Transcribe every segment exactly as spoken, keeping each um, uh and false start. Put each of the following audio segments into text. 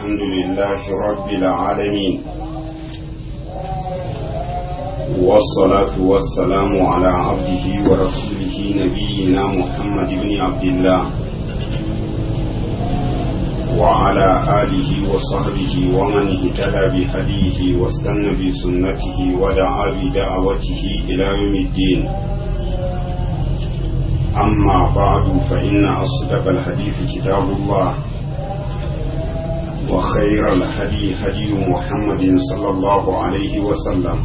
الحمد لله رب العالمين والصلاة والسلام على عبده ورسوله نبينا محمد بن عبد الله وعلى آله وصحبه ومن اهتدى بهديه واستنى بسنته ودعا بدعوته إلى يوم الدين. أما بعد فإن أصدق الحديث كتاب الله وخير الهدي هدي محمد صلى الله عليه وسلم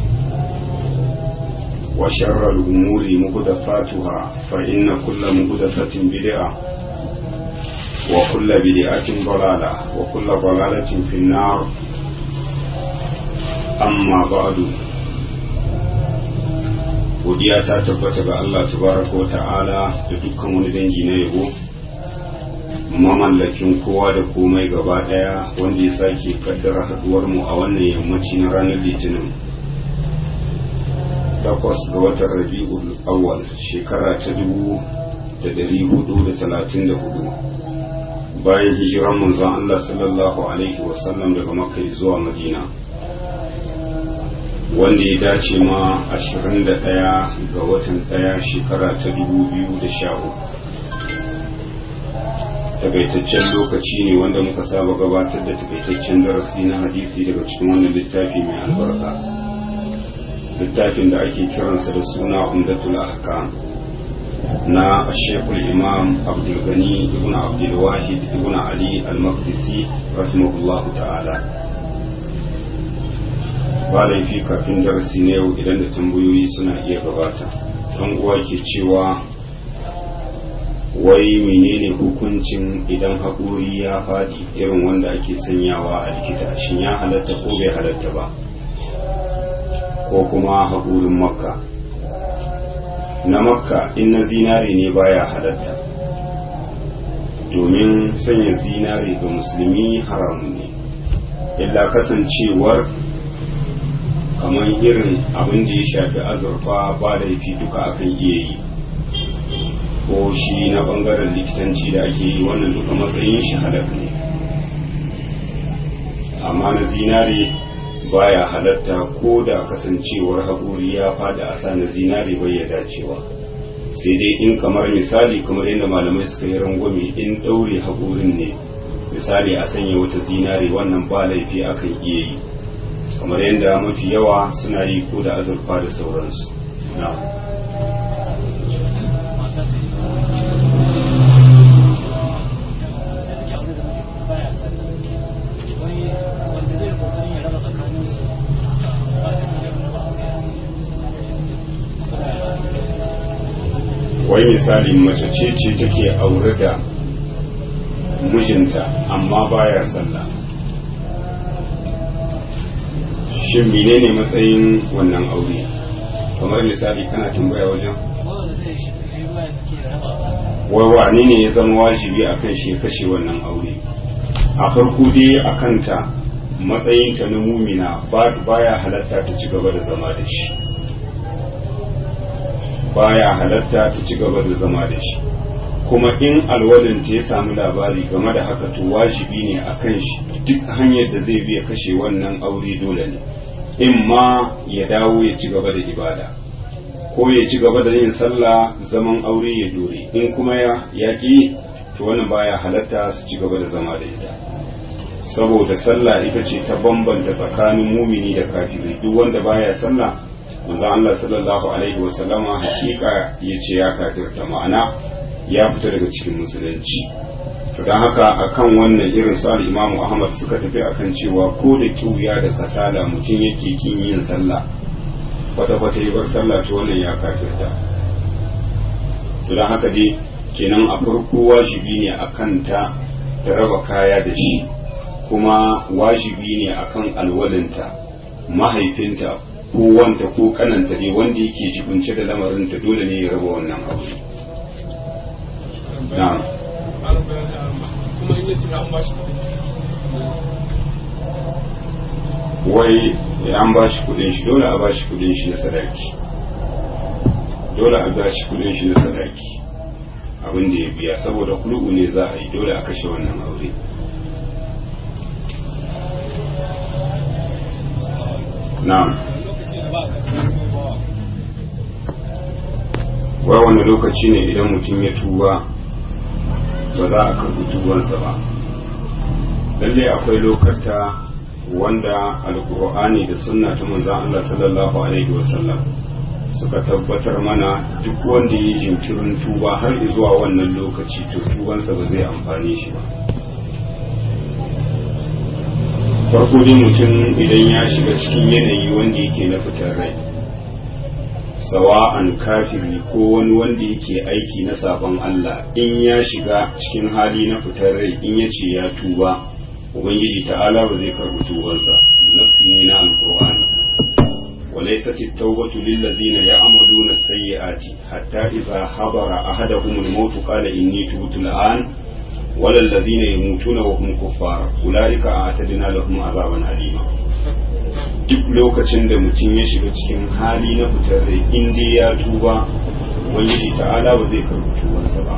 وشر الأمور محدثاتها فإن كل محدثة بدعة وكل بدعة ضلالة وكل ضلالة في النار. أما بعد godiya ta tabbata ga Allah tabaraka wa ta'ala da dukkan wani dangi na yabo mamallakin kowa da komai gaba daya wanda ya sake kaddara haduwar mu a wannan yammaci na ranar litinin takwas ga watan rabi'ul awwal shekara ta dubu da dari hudu da talatin da hudu bayan hijiran manzon Allah sallallahu alaihi wasallam daga makka zuwa madina wanda ya dace ma ashirin da ɗaya ga watan ɗaya shekara ta dubu biyu da sha uku. Takaitaccen lokaci ne wanda muka saba gabatar da takaitaccen darasi na hadisi daga cikin wannan littafi mai albarka, littafin da ake kiransa da suna umdatul ahkam na shekul imam abdulgani ibn abdulwahid ibn ali al-maqdisi rahimahullahu ta'ala. ba laifi kafin darasi na yau idan da tambayoyi suna iya gabata. ɗan uwa ke cewa wai menene hukuncin idan haƙuri ya faɗi irin wanda ake sanyawa a likita, shin ya halatta ko bai halatta ba, ko kuma haƙurin makka na makka in na zinare ne baya halatta, domin sanya zinare ga musulmi haramun ne, illa kasancewar kamar irin abin da ya shafi azurfa ba da yafi duka akan iya yi, ko shi na bangaren likitanci da ake yi wannan duka matsayin shi halak ne, amma na zinare baya halatta ko da kasancewar haƙuri ya fada a sa na zinare bai ya dacewa, sai dai in kamar misali kamar yadda malamai suka yi rangwame in ɗaure haƙurin ne misali a sanya wata zinare wannan ba laifi akan iya yi, kamar yadda mafi yawa suna yi ko da azurfa da sauransu. wai misali mace ce ce take aure da mijinta amma baya sallah, shin menene matsayin wannan aure? Kamar misali kana tambaya wajen wai wane ne ya zama wajibi akan shi kashe wannan aure? A farko dai akan ta matsayinta na mumina baya halatta ta ci gaba da zama da shi, baya halatta ta ci gaba da zama da shi, kuma in alwalinta ya samu labari game da haka to wajibi ne akan shi duk hanyar da zai biya kashe wannan aure dole ne, in ma ya dawo ya ci gaba da ibada ko ya ci gaba da yin sallah zaman aure ya dore, in kuma ya yaƙi to wannan baya halatta su ci gaba da zama da ita, saboda sallah ita ce ta bambanta tsakanin mumini da kafiri. Duk wanda baya sallah manzo Allah sallallahu alaihi wa sallama hakika yace ya kafirta, ma'ana ya fita daga cikin musulunci. to don haka akan wannan irin su al-Imam Ahmad suka tafi akan cewa ko da kiuya da kasala mutum yake kin yin sallah kwata kwata yi bar sallah to wannan ya kafirta. to don haka dai kenan a farko wajibi ne akan ta ta raba kaya da shi, kuma wajibi ne akan alwalinta mahaifinta ko wanta ko kananta ne wanda yake jibince da lamarinta dole ne ya raba wannan abu. na'am wai an ba shi kudin shi dole a ba shi kudin shi na sadaki, dole a ba shi kudin shi na sadaki abin da ya biya, saboda kulu'u ne za a yi dole a kashe wannan aure. na'am wai wani lokaci ne idan mutum ya tuba ba za a karɓi tubansa ba. Lallai akwai lokata wanda alkur'ani da sunna ta manzon Allah sallallahu alaihi wasallam suka tabbatar mana duk wanda ya jinkirin tuba har zuwa wannan lokaci to tubansa ba zai amfane shi ba. Farko dai mutum idan ya shiga cikin yanayi wanda yake na fitar rai, sawa'an kafiri ko wani wanda yake aiki na sabon Allah, in ya shiga cikin hali na fitar rai in ya ce ya tuba, ubangiji ta'ala ba zai karbi tubansa. Nafsi ne na alqur'ani walaysat at-tawbatu lil ladina ya'maluna as-sayyi'ati hatta idha habara ahaduhum al-maut qala inni tubtu al-an wala alladhina yamutuna wa hum kuffar ulaika a'tadna lahum azaban alima. Duk lokacin da mutum ya shiga cikin hali na fitar rai in dai ya tuba, ubangiji ta'ala ba zai karbi tubansa ba.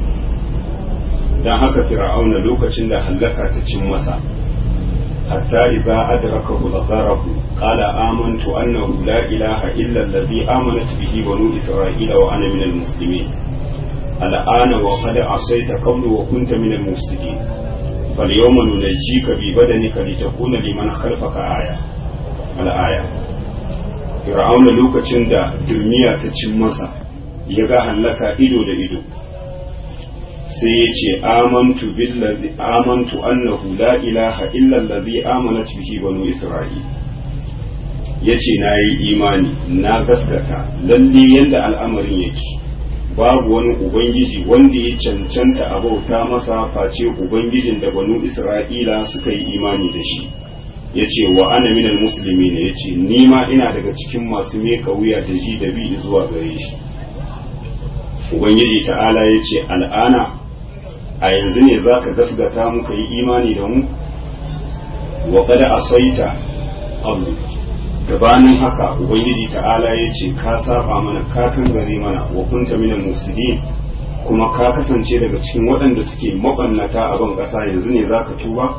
dan haka fir'auna lokacin da hallaka ta cin masa hatta idza adrakahu dhakarahu qala amantu annahu la ilaha illa alladhi amanat bihi banu isra'ila wa ana minal muslimin al'ana wa qad asayta qablu wa kunta minal mufsidin falyawma nunajjika bi badanika litakuna liman khalfaka aya al-aya. Fir'auna lokacin da duniya ta cin masa ya ga hallaka ido da ido sai ya ce amantu billazi amantu annahu la ilaha illa allazi amanat bihi banu isra'il, yace nayi imani na gaskata lalle yanda al'amarin yake babu wani ubangiji wanda ya cancanta a bauta masa face ubangijin da banu isra'ila suka yi imani da shi. yace wa ana minal muslimin, yace ni ma ina daga cikin masu meka wuya da ji da bi zuwa gare shi. Ubangiji ta'ala yace al'ana a yanzu ne zaka gasgata muka yi imani da mu wa qad asaita qabl, gabanin haka ubangiji ta'ala yace ka saba mana ka kangare mana wa kunta minal mufsidin, kuma ka kasance daga cikin waɗanda suke mabannata a ban ƙasa, yanzu ne zaka tuba.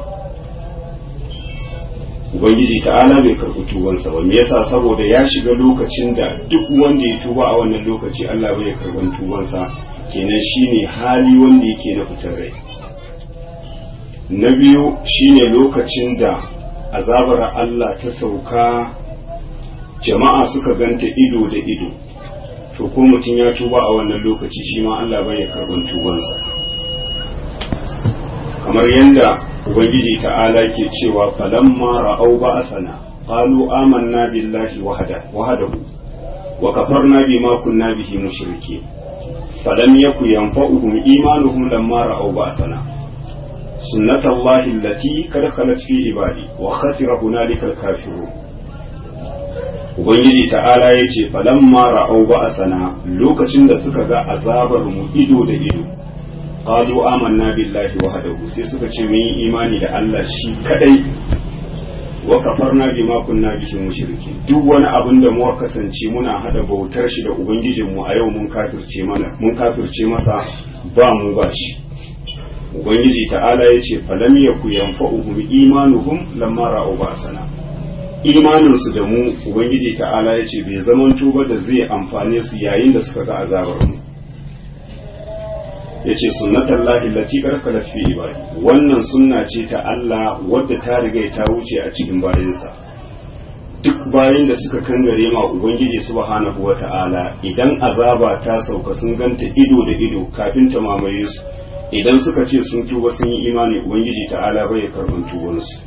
Ubangiji ta'ala bai karɓi tubansa ba. Me yasa? Saboda ya shiga lokacin da duk wanda ya tuba a wannan lokaci Allah bai karɓan tubansa, kenan shine hali wanda yake na fitar rai. Na biyu shine lokacin da azabar Allah ta sauka jama'a suka ganta ido da ido, to ko mutum ya tuba a wannan lokaci shi ma Allah bai karɓan tubansa. Kamar yanda Ubangiji ta'ala ke cewa falamma ra'au ba'asana qalu amanna billahi wahda wahdahu wa kafarna bima kunna bihi mushrikeen falam yaku yanfa'uhum imanuhum lamma ra'au ba'asana sunnatullahi allati qad khalat fi ibadi wa khasira hunalika al-kafirun. Ubangiji ta'ala yace falamma ra'au ba'asana, lokacin da suka ga azabar mu ido da ido, qalu amanna billahi wahdahu, sai suka ce mun yi imani da Allah shi kadai, wa kafarna bima kunna bihi mushriki, duk wani abin da mu kasance muna hada bautar shi da ubangijin mu a yau mun kafirce mana mun kafirce masa ba mu ba shi. Ubangiji ta'ala yace falam yaku yanfa'uhum imanuhum lamma ra'u ba'sana, imanin su da mu ubangiji ta'ala yace bai zamanto ba da zai amfane su yayin da suka ga azabar mu. yace sunnatan lahi lati karkalat fi ibadi, wannan sunna ce ta Allah wadda ta riga ta wuce a cikin bayansa. Duk bayan da suka kangare ma ubangiji subhanahu wata'ala, idan azaba ta sauka sun ganta ido da ido kafin ta mamaye su, idan suka ce sun tuba sun yi imani, ubangiji ta'ala bai karban tubansu.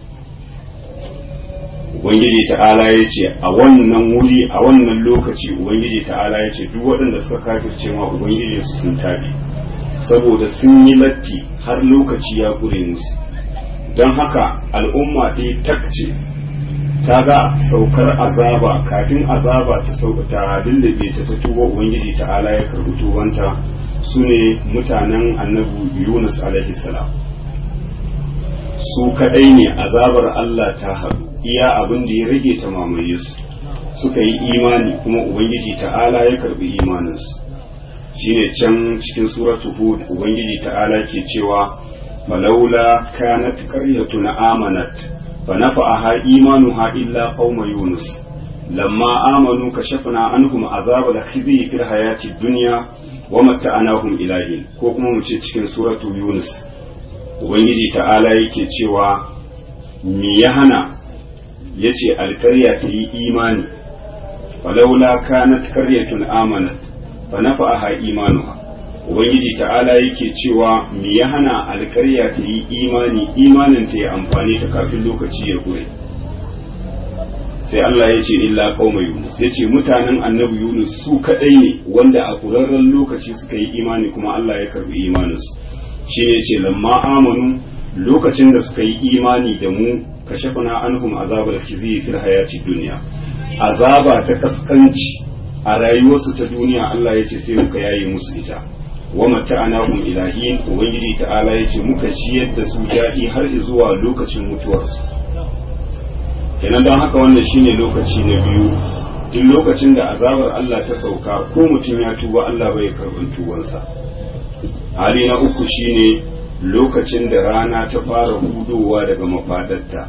Ubangiji ta'ala ya ce a wannan wuri a wannan lokaci ubangiji ta'ala ya ce duk waɗanda suka kafirce ma ubangiji su sun tabi, saboda sun yi latti har lokaci ya gure musu. Don haka al'umma ɗaya takce ta ga saukar azaba, kafin azaba ta sauka ta dillabe ta ta tuba ubangiji ta'ala ya karbi tubanta, su ne mutanen annabi Yunus alaihi salam. Su kadai ne azabar Allah ta haɗu iya abin da ya rage ta mamaye su, suka yi imani kuma ubangiji ta'ala ya karbi imaninsu. Shine can cikin suratu Hud ubangiji ta'ala ke cewa falaula kanat qaryatun amanat fa nafa'aha imanuha illa qauma yunus lamma amanu kashafna anhum azabal khizi fil hayati dunya wa mata'anahum ilahin. ko kuma mu ce cikin suratu yunus ubangiji ta'ala yake cewa me ya hana yace alkarya ta yi imani falaula kanat qaryatun amanat fa nafa'aha imanuha. ubangiji ta'ala yake cewa me ya hana alkarya ta yi imani imanin ta ya amfani ta kafin lokaci ya gure. sai Allah ya ce illa qauma yunus, ya ce mutanen annabi yunus su kadai ne wanda a kurarren lokaci suka yi imani kuma Allah ya karbi imaninsu. shi ne ce lamma amanu lokacin da suka yi imani da mu kashafna anhum azabal khizi fil hayati dunya, azaba ta kaskanci a rayuwarsu ta duniya Allah ya ce sai muka yaye musu ita. wa mata'anahum ilahin, ubangiji ta'ala ya ce muka ciyar da su daɗi har zuwa lokacin mutuwarsu. kenan don haka wannan shine lokaci na biyu, duk lokacin da azabar Allah ta sauka ko mutum ya tuba Allah bai karɓi tubansa. hali na uku shine lokacin da rana ta fara hudowa daga mafadarta,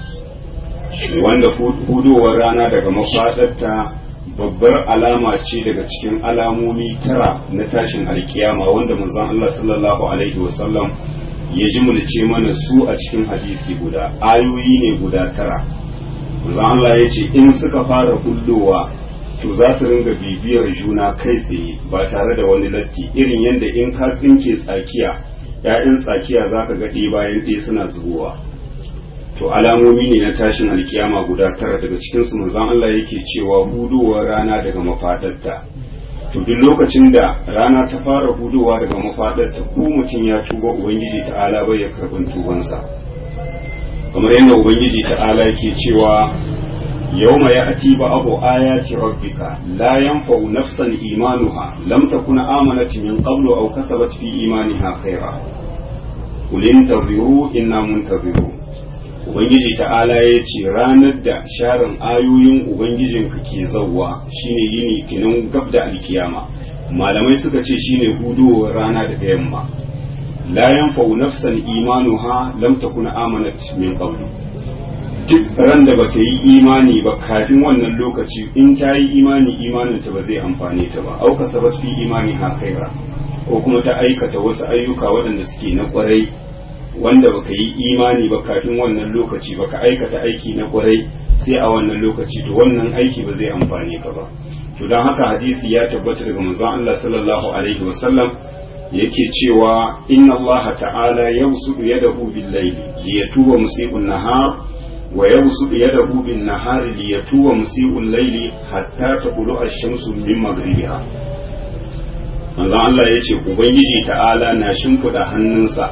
wanda hudowar rana daga mafadarta babbar alama ce daga cikin alamomi tara na tashin alkiyama wanda manzon Allah sallallahu alaihi wasallam ya jimlace mana su a cikin hadisi guda, ayoyi ne guda tara. manzon Allah ya ce in suka fara hullowa to za su ringa bibiyar juna kai tsaye ba tare da wani latti, irin yadda in ka tsinke tsakiya ‘ya'yan tsakiya za ka ga ɗaya bayan ɗaya suna zubowa. to alamomi ne na tashin alkiyama guda tara, daga cikinsu manzon Allah yake cewa hudowar rana daga mafaɗarta. to duk lokacin da rana ta fara hudowa daga mafaɗarta ko mutum ya tuba ubangiji ta'ala bai ya karɓin tubansa, kamar yadda ubangiji ta'ala yake cewa yawma ya'ti ba'du ayati rabbika la yanfa'u nafsan imanuha lam takun amanat min qablu aw kasabat fi imaniha khayra qul intaziru inna muntazirun. ubangiji ta'ala ya ce ranar da sharin ayoyin ubangijinka ke zawwa shine yini kinan gab da alkiyama, malamai suka ce shine hudowar rana daga yamma. la yanfa'u nafsan imanuha lam takun amanat min qablu, duk ran da bata yi imani ba kafin wannan lokaci in ta yi imani imaninta ba zai amfane ta ba, auka sabat fi imani ha khaira, ko kuma ta aikata wasu ayyuka waɗanda suke na kwarai wanda baka yi imani ba kafin wannan lokaci baka aikata aiki na kwarai sai a wannan lokaci to wannan aiki ba zai amfane ka ba. to don haka hadisi ya tabbata daga manzon Allah sallallahu alaihi wasallam yake cewa inna Allah ta'ala yawsudu yadahu bil layli liyatuba musii'un nahar wa yawsudu yadahu bin nahari liyatuba musii'ul layli hatta taqulu ash-shamsu min maghribiha. manzon Allah yace ubangiji ta'ala na shimfida hannunsa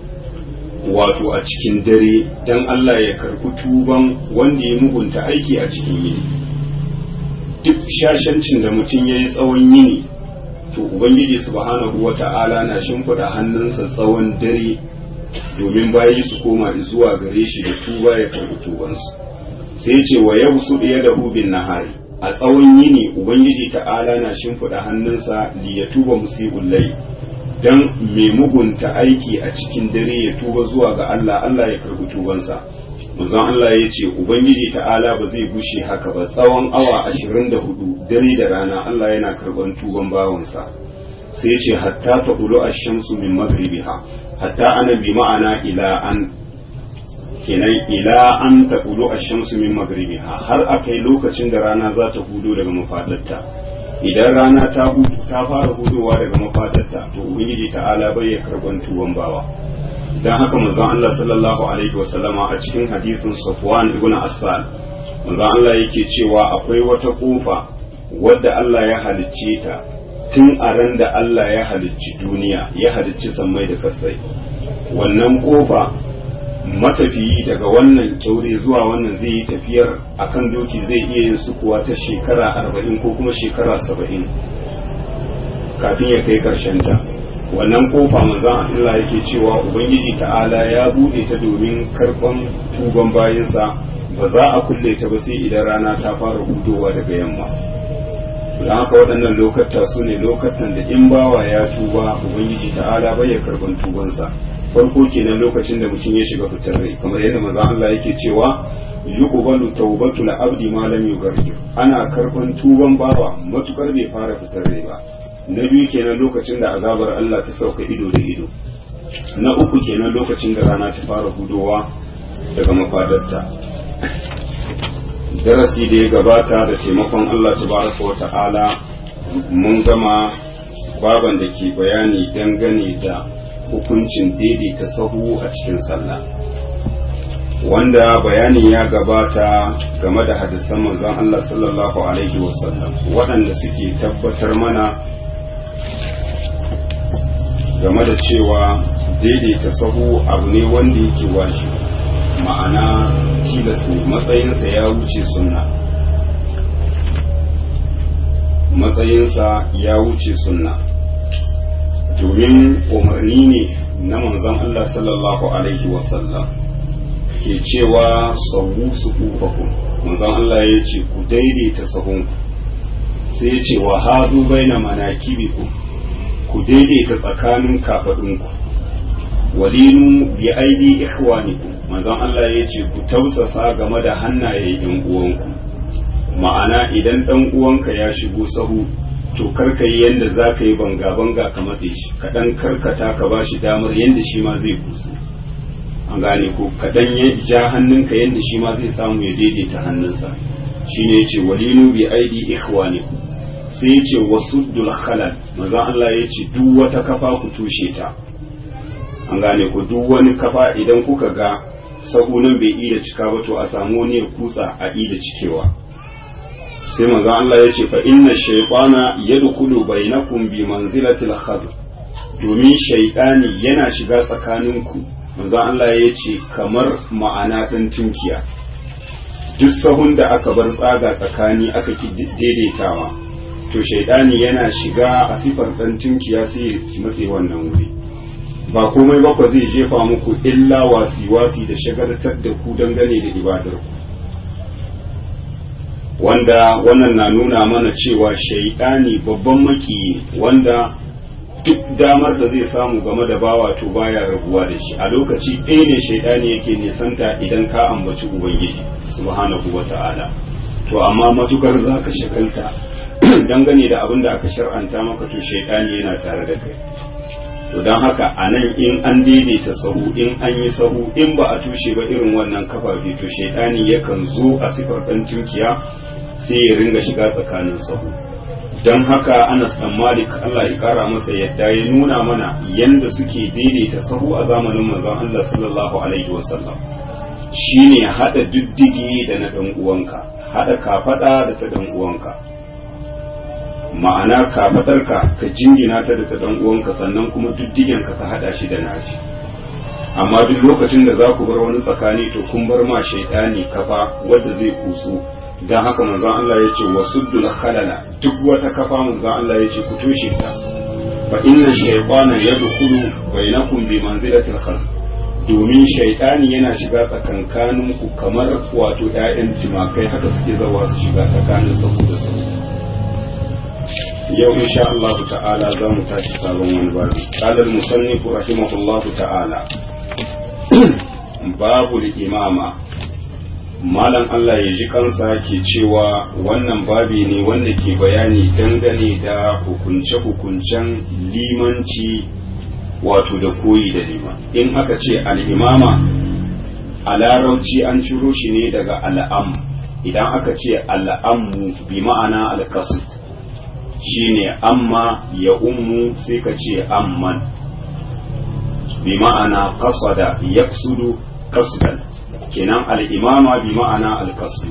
wato a cikin dare dan Allah ya karbi tuban wanda ya mugunta aiki a cikin yini. duk shashancin da mutum yayi tsawon yini to ubangiji subhanahu wata'ala na shimfida hannunsa tsawon dare domin bayi su koma zuwa gare shi da tuba ya karbi tubansu. sai ce wa yabsu yadahu bin nahari, a tsawon yini ubangiji ta'ala na shimfida hannunsa li ya tuba musii'ul layl, dan mai mugunta aiki a cikin dare ya tuba zuwa ga Allah, Allah ya karbi tubansa. manzon Allah ya ce ubangiji ta'ala ba zai gushe haka ba tsawon awa ashirin da hudu dare da rana Allah yana karban tuban bawansa. sai ya ce hatta ta tulu ash-shamsu min maghribiha, hatta ana bi ma'ana ila an, kenan ila an ta tulu ash-shamsu min maghribiha, har akai lokacin da rana za ta hudo daga mafadarta. idan rana ta ta fara hudowa daga mafadarta to ubangiji ta'ala bai ya karban tuban bawa. dan haka manzon Allah sallallahu alaihi wasallama a cikin hadisin Safwan ibn Assal manzon Allah yake cewa akwai wata kofa wadda Allah ya halicce ta tun a ran da Allah ya halicci duniya, ya halicci sammai da kasai. wannan kofa matafiyi daga wannan kyaure zuwa wannan zai yi tafiyar akan doki zai iya yin sukuwa ta shekara arba'in ko kuma shekara saba'in kafin ya kai karshen ta. wannan kofa manzon Allah yake cewa ubangiji ta'ala ya bude ta domin karban tuban bayinsa, ba za a kulle ta ba sai idan rana ta fara hudowa daga yamma. don haka waɗannan lokata su ne lokatan da in bawa ya tuba ubangiji ta'ala bai ya karban tubansa. farko kenan lokacin da mutum ya shiga fitar rai, kamar yadda manzo Allah yake cewa yuqbalu tawbatul abdi ma lam yughargir, ana karban tuban bawa matukar bai fara fitar rai ba. Na biyu kenan lokacin da azabar Allah ta sauka ido da ido. Na uku kenan lokacin da rana ta fara hudowa daga mafadarta. Darasi da ya gabata da taimakon Allah tabaraka wa ta'ala mun gama baban da ke bayani dangane da hukuncin daidaita sahu a cikin sallah, wanda bayani ya gabata game da hadisan manzon Allah sallallahu alaihi wasallam waɗanda suke tabbatar mana game da cewa daidaita sahu abu ne wanda yake wajibi, ma'ana tilas ne, matsayinsa ya wuce sunna matsayinsa ya wuce sunna domin umarni ne na manzon Allah sallallahu alaihi wasallam ke cewa sawu sufufakum, manzon Allah ya ce ku daidaita sahunku, sai ya ce wa hadu baina manakibikum, ku daidaita tsakanin kafadunku, walinu bi aidi ikhwanikum, manzon Allah ya ce ku tausasa game da hannayen yan uwanku, ma'ana idan dan uwanka ya shigo sahu to karka yi yanda za ka yi banga-banga ka matse shi, kaɗan karkata ka ba shi damar yanda shi ma zai kusu, an gane ko kaɗan ya ja hannunka yanda shi ma zai samu ya daidaita hannunsa, shi ne ya ce walinu bi aidi ikhwanikum, sai ya ce wasuddul khalal, manzon Allah ya ce duk wata kafa ku tushe ta, an gane ko duk wani kafa idan kuka ga sahu nan bai ida cika ba to a samu wani ya kutsa a ida cikewa. Sai manzo Allah ya ce fa inna shaytana yadkhulu bainakum bi manzilatil khadr, domin shaytani yana shiga tsakaninku, manzo Allah ya ce kamar ma'ana dan tunkiya, duk sahun da aka bar tsaga tsakani aka ki daidaitawa to shaytani yana shiga a sifar dan tunkiya sai ya matse wannan wuri, ba komai ba ko zai jefa muku illa wasi wasi da shagaltar da ku dangane da ibadar ku, wanda wannan na nuna mana cewa shaidani babban maki wanda duk damar da zai samu game da bawa to baya rabuwa da shi, a lokaci ɗaya ne shaidani yake nisanta idan ka ambaci ubangiji subhanahu wata'ala, to amma matukar zaka shagalta dangane da abin da aka shar'anta maka to shaidani yana tare da kai. To don haka a nan in an daidaita sahu, in an yi sahu, in ba a tushe ba irin wannan kafafe to shaidani yakan zo a sifar ɗan tunkiya sai ya ringa shiga tsakanin sahu. Don haka Anas dan Malik Allah ya kara masa yadda ya nuna mana yanda suke daidaita sahu a zamanin manzon Allah sallallahu alaihi wasallam, shine hada diddige da na dan uwanka, hada kafada da ta dan uwanka, ma'ana kafadarka ka jingina ta da ta dan uwanka sannan kuma diddigenka ka hada shi da nashi, amma duk lokacin da za ku bar wani tsakani to kun bar ma shaitani kafa wadda zai kusu. Dan haka manzon Allah ya ce wasuddul khalala, duk wata kafa manzon Allah ya ce ku toshe ta, fa inna shaytana yadkhulu bainakum bi manzilatil khazr, domin shaitani yana shiga tsakankanin ku kamar wato ƴaƴan jimakai haka suke zawa su shiga tsakanin sahu da sahu. yau insha Allah ta'ala za mu tashi sabon wani babu. Qala al-musannif rahimahullahu ta'ala babu al-imama, malam Allah ya ji kansa ke cewa wannan babi ne wanda ke bayani dangane da hukunce-hukuncen limanci wato da koyi da liman. In aka ce al-imama a larabci an ciro shi ne daga al'am, idan aka ce al'ammu bi ma'ana al-qasd shine amma ya ummu sai ka ce amman, bi ma'ana qasada yaqsudu qasdan, kenan al'imama bi ma'ana al-qasd.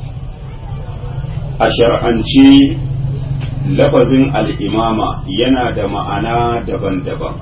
A shar'ance lafazin al'imama yana da ma'ana daban-daban,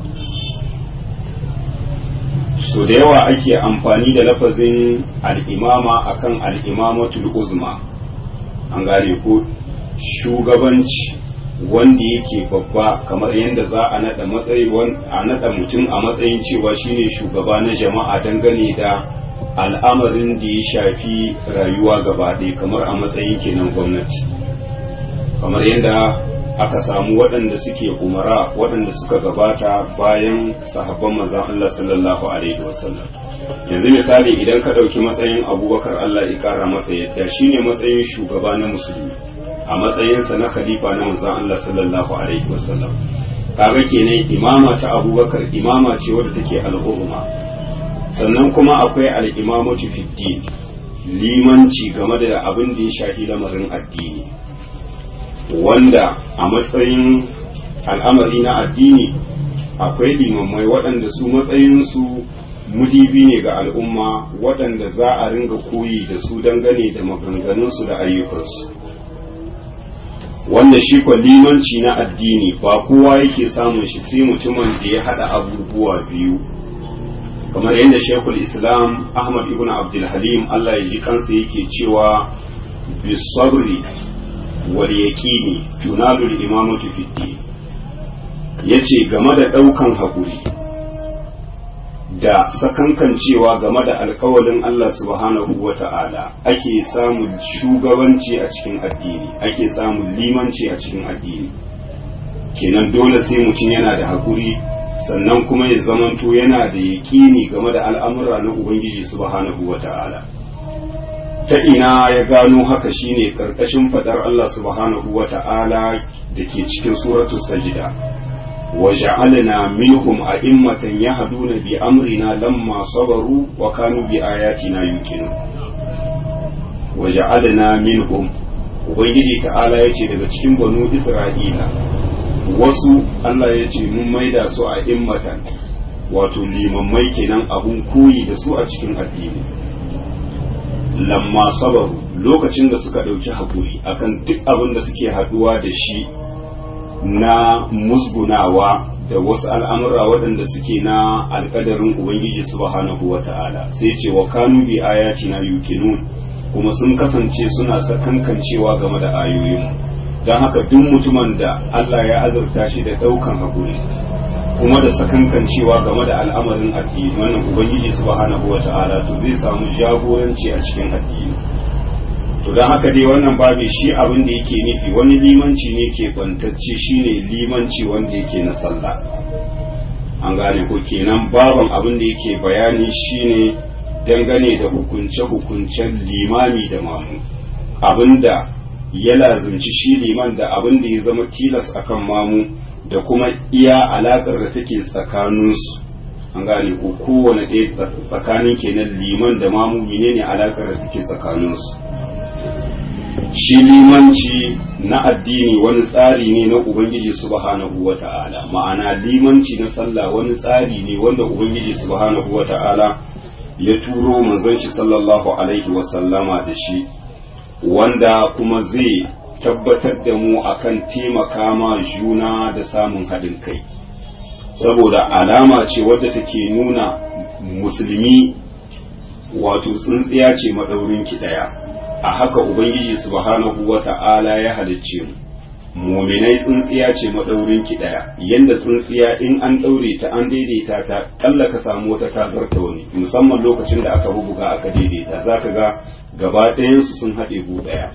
so da yawa ake amfani da lafazin al'imama akan al'imamatul uzma, an gane ko shugabanci wanda yake babba, kamar yadda za a nada matsayi a nada mutum a matsayin cewa shine shugaba na jama'a dangane da al'amarin da ya shafi rayuwa gaba ɗaya, kamar a matsayin kenan gwamnati, kamar yadda aka samu waɗanda suke umara waɗanda suka gabata bayan sahabban manzon Allah sallallahu alaihi wasallam. Yanzu misali idan ka ɗauki matsayin Abubakar Allah ya ƙara masa yadda shine matsayin shugaba na musulmi a matsayinsa na khalifa na manzon Allah sallallahu alaihi wasallam. Kaga kenan imama ta Abubakar imama ce wadda take al'umma. Sannan kuma akwai al-imamatu fid din, limanci game da abin da ya shafi lamarin addini, wanda a matsayin al'amari na addini akwai limamai waɗanda su matsayinsu mudibi ne ga al'umma, waɗanda za a ringa koyi da su dangane da maganganunsu da ayyukansu. Wanda shi kwa limanci na addini ba kowa yake samun shi sai mutumin da ya haɗa abubuwa biyu, kamar yadda Sheikhul Islam Ahmad ibn Abdul Halim Allah ya ji kansa yake cewa bisabri wal yaqini tunalu al imamatu fi din, yace game da daukan hakuri da sakankancewa game da alkawalin Allah subhanahu wata'ala ake samun shugabanci a cikin addini, ake samun limanci a cikin addini. Kenan dole sai mutum yana da hakuri, sannan kuma ya zamanto yana da yaƙini game da al'amura na Ubangiji subhanahu wa ta'ala. Ta ina ya gano haka shine ƙarƙashin faɗar Allah subhanahu wa ta'ala da ke cikin suratu sajida, wa ja'alna minhum a'immatan yahduna bi amrina lamma sabaru wa kanu bi ayatina yuqinun. Wa ja'alna minhum, Ubangiji ta'ala yace daga cikin banu Isra'ila wasu Allah ya ce mun maida su a immatan, wato limammai kenan abun koyi da su a cikin addini. Lamma sabaru, lokacin da suka ɗauki haƙuri akan duk abin da suke haɗuwa da shi na musgunawa da wasu al'amura waɗanda suke na alƙadarin Ubangiji subhanahu wa ta'ala, sai ce wa kanu bi ayatina yuqinun, kuma sun kasance suna sakankancewa game da ayoyinmu. Don haka duk mutumin da Allah ya azurta shi da ɗaukan haƙuri kuma da sakankancewa game da al'amarin addini, wannan Ubangiji subhanahu wa ta'ala to zai samu jagoranci a cikin addini. To don haka dai wannan babu shi abin da yake nufi wani limanci ne ke bantacce, shine limanci wanda yake na sallah. An gane ko kenan baban abin da yake bayani shine dangane da hukunce-hukuncen limami da mamu, abinda ya lazimci shi liman da abin da ya zama tilas akan mamu da kuma iya alakar da take tsakaninsu. An gane ko kowane ɗaya tsakanin kenan liman da mamu menene alakar da take tsakaninsu. Shi limanci na addini wani tsari ne na Ubangiji subhanahu wa ta'ala, ma'ana limanci na sallah wani tsari ne wanda Ubangiji subhanahu wa ta'ala ya turo manzon shi sallallahu alaihi wa sallama da shi, wanda kuma zai tabbatar da mu akan taimaka ma juna da samun haɗin kai, saboda alama ce wadda take nuna musulmi wato tsintsiya ce maɗaurin ki ɗaya. A haka Ubangiji subhanahu wa ta'ala ya halicce mu, muminai tsintsiya ce maɗaurin ki ɗaya, yanda tsintsiya in an ɗaure ta an daidaita ta ƙalla ka samu wata ta zarta wani, musamman lokacin da aka bubuga aka daidaita za ka ga gaba ɗayansu sun haɗe gu ɗaya.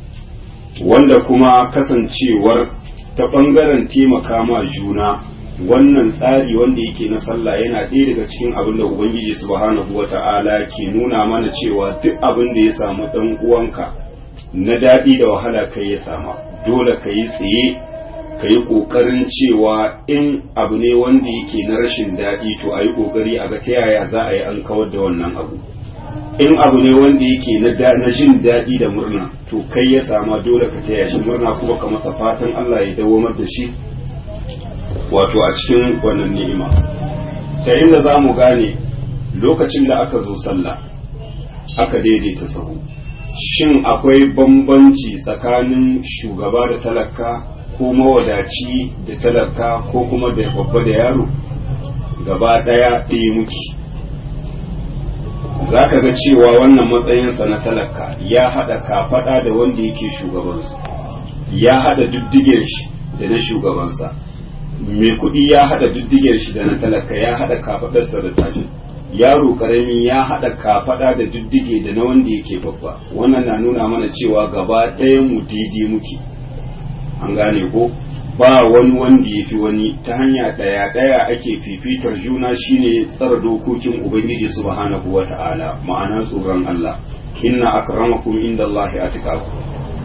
Wanda kuma kasancewar ta ɓangaren taimaka ma juna, wannan tsari wanda yake na sallah yana ɗaya daga cikin abin da Ubangiji subhanahu wa ta'ala ke nuna mana cewa duk abin da ya samu ɗan uwanka na daɗi da wahala kai ya sama, dole ka yi tsaye ka yi ƙoƙarin cewa in abu ne wanda yake na rashin daɗi to a yi ƙoƙari a ga ta yaya za a yi an kawar da wannan abu. In abu ne wanda yake na jin daɗi da murna to kai ya sama, dole ka taya shi murna kuma ka masa fatan Allah ya dawamar da shi wato a cikin wannan ni'ima. Ta inda za mu gane lokacin da aka zo sallah aka daidaita sahu, shin akwai bambanci tsakanin shugaba da talaka ko mawadaci da talaka ko kuma da babba da yaro? Gaba ɗaya ɗaya muke. Za ka ga cewa wannan matsayinsa na talaka ya haɗa kafaɗa da wanda yake shugabansu, ya haɗa diddigen shi da na shugabansa. Mai kuɗi ya haɗa diddigen shi da na talaka, ya haɗa kafaɗarsa da tashi. Yaro ƙarami ya haɗa kafaɗa da diddige da na wanda yake babba. Wannan na nuna mana cewa gaba ɗayan mu daidai muke. an gane ko ba wani wanda ya fi wani, ta hanya ɗaya ɗaya ake fifitar juna shine tsara dokokin ubangiji subhanahu wa ta'ala, ma'ana tsoron Allah. Inna akramakum indallahi atqakum.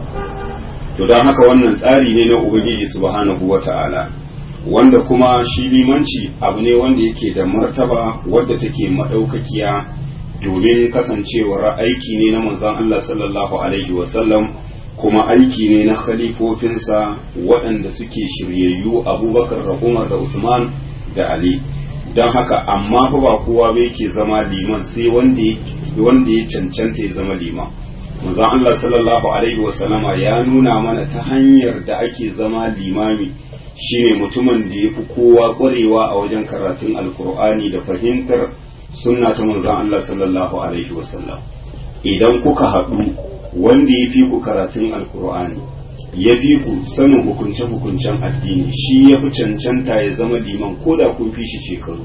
To don haka wannan tsari ne na ubangiji subhanahu wa ta'ala, wanda kuma shi limanci abu ne wanda yake da martaba wadda take madaukakiya, domin kasancewar aiki ne na manzon Allah sallallahu alaihi wasallam, kuma aiki ne na khalifofinsa waɗanda suke shiryayyu Abubakar da Umar da Usman da Ali. Don haka amma fa ba kowa bai ke zama liman sai wanda wanda ya cancanta ya zama liman. Manzon Allah sallallahu alaihi wasallama ya nuna mana ta hanyar da ake zama limami shine mutumin da ya fi kowa ƙwarewa a wajen karatun alkur'ani da fahimtar sunna ta manzon Allah sallallahu alaihi wasallam. Idan kuka haɗu, wanda ya fi ku karatun alkur'ani ya fi ku sanin hukunce-hukuncen addini, shi ya fi cancanta ya zama liman ko da kun fi shi shekaru.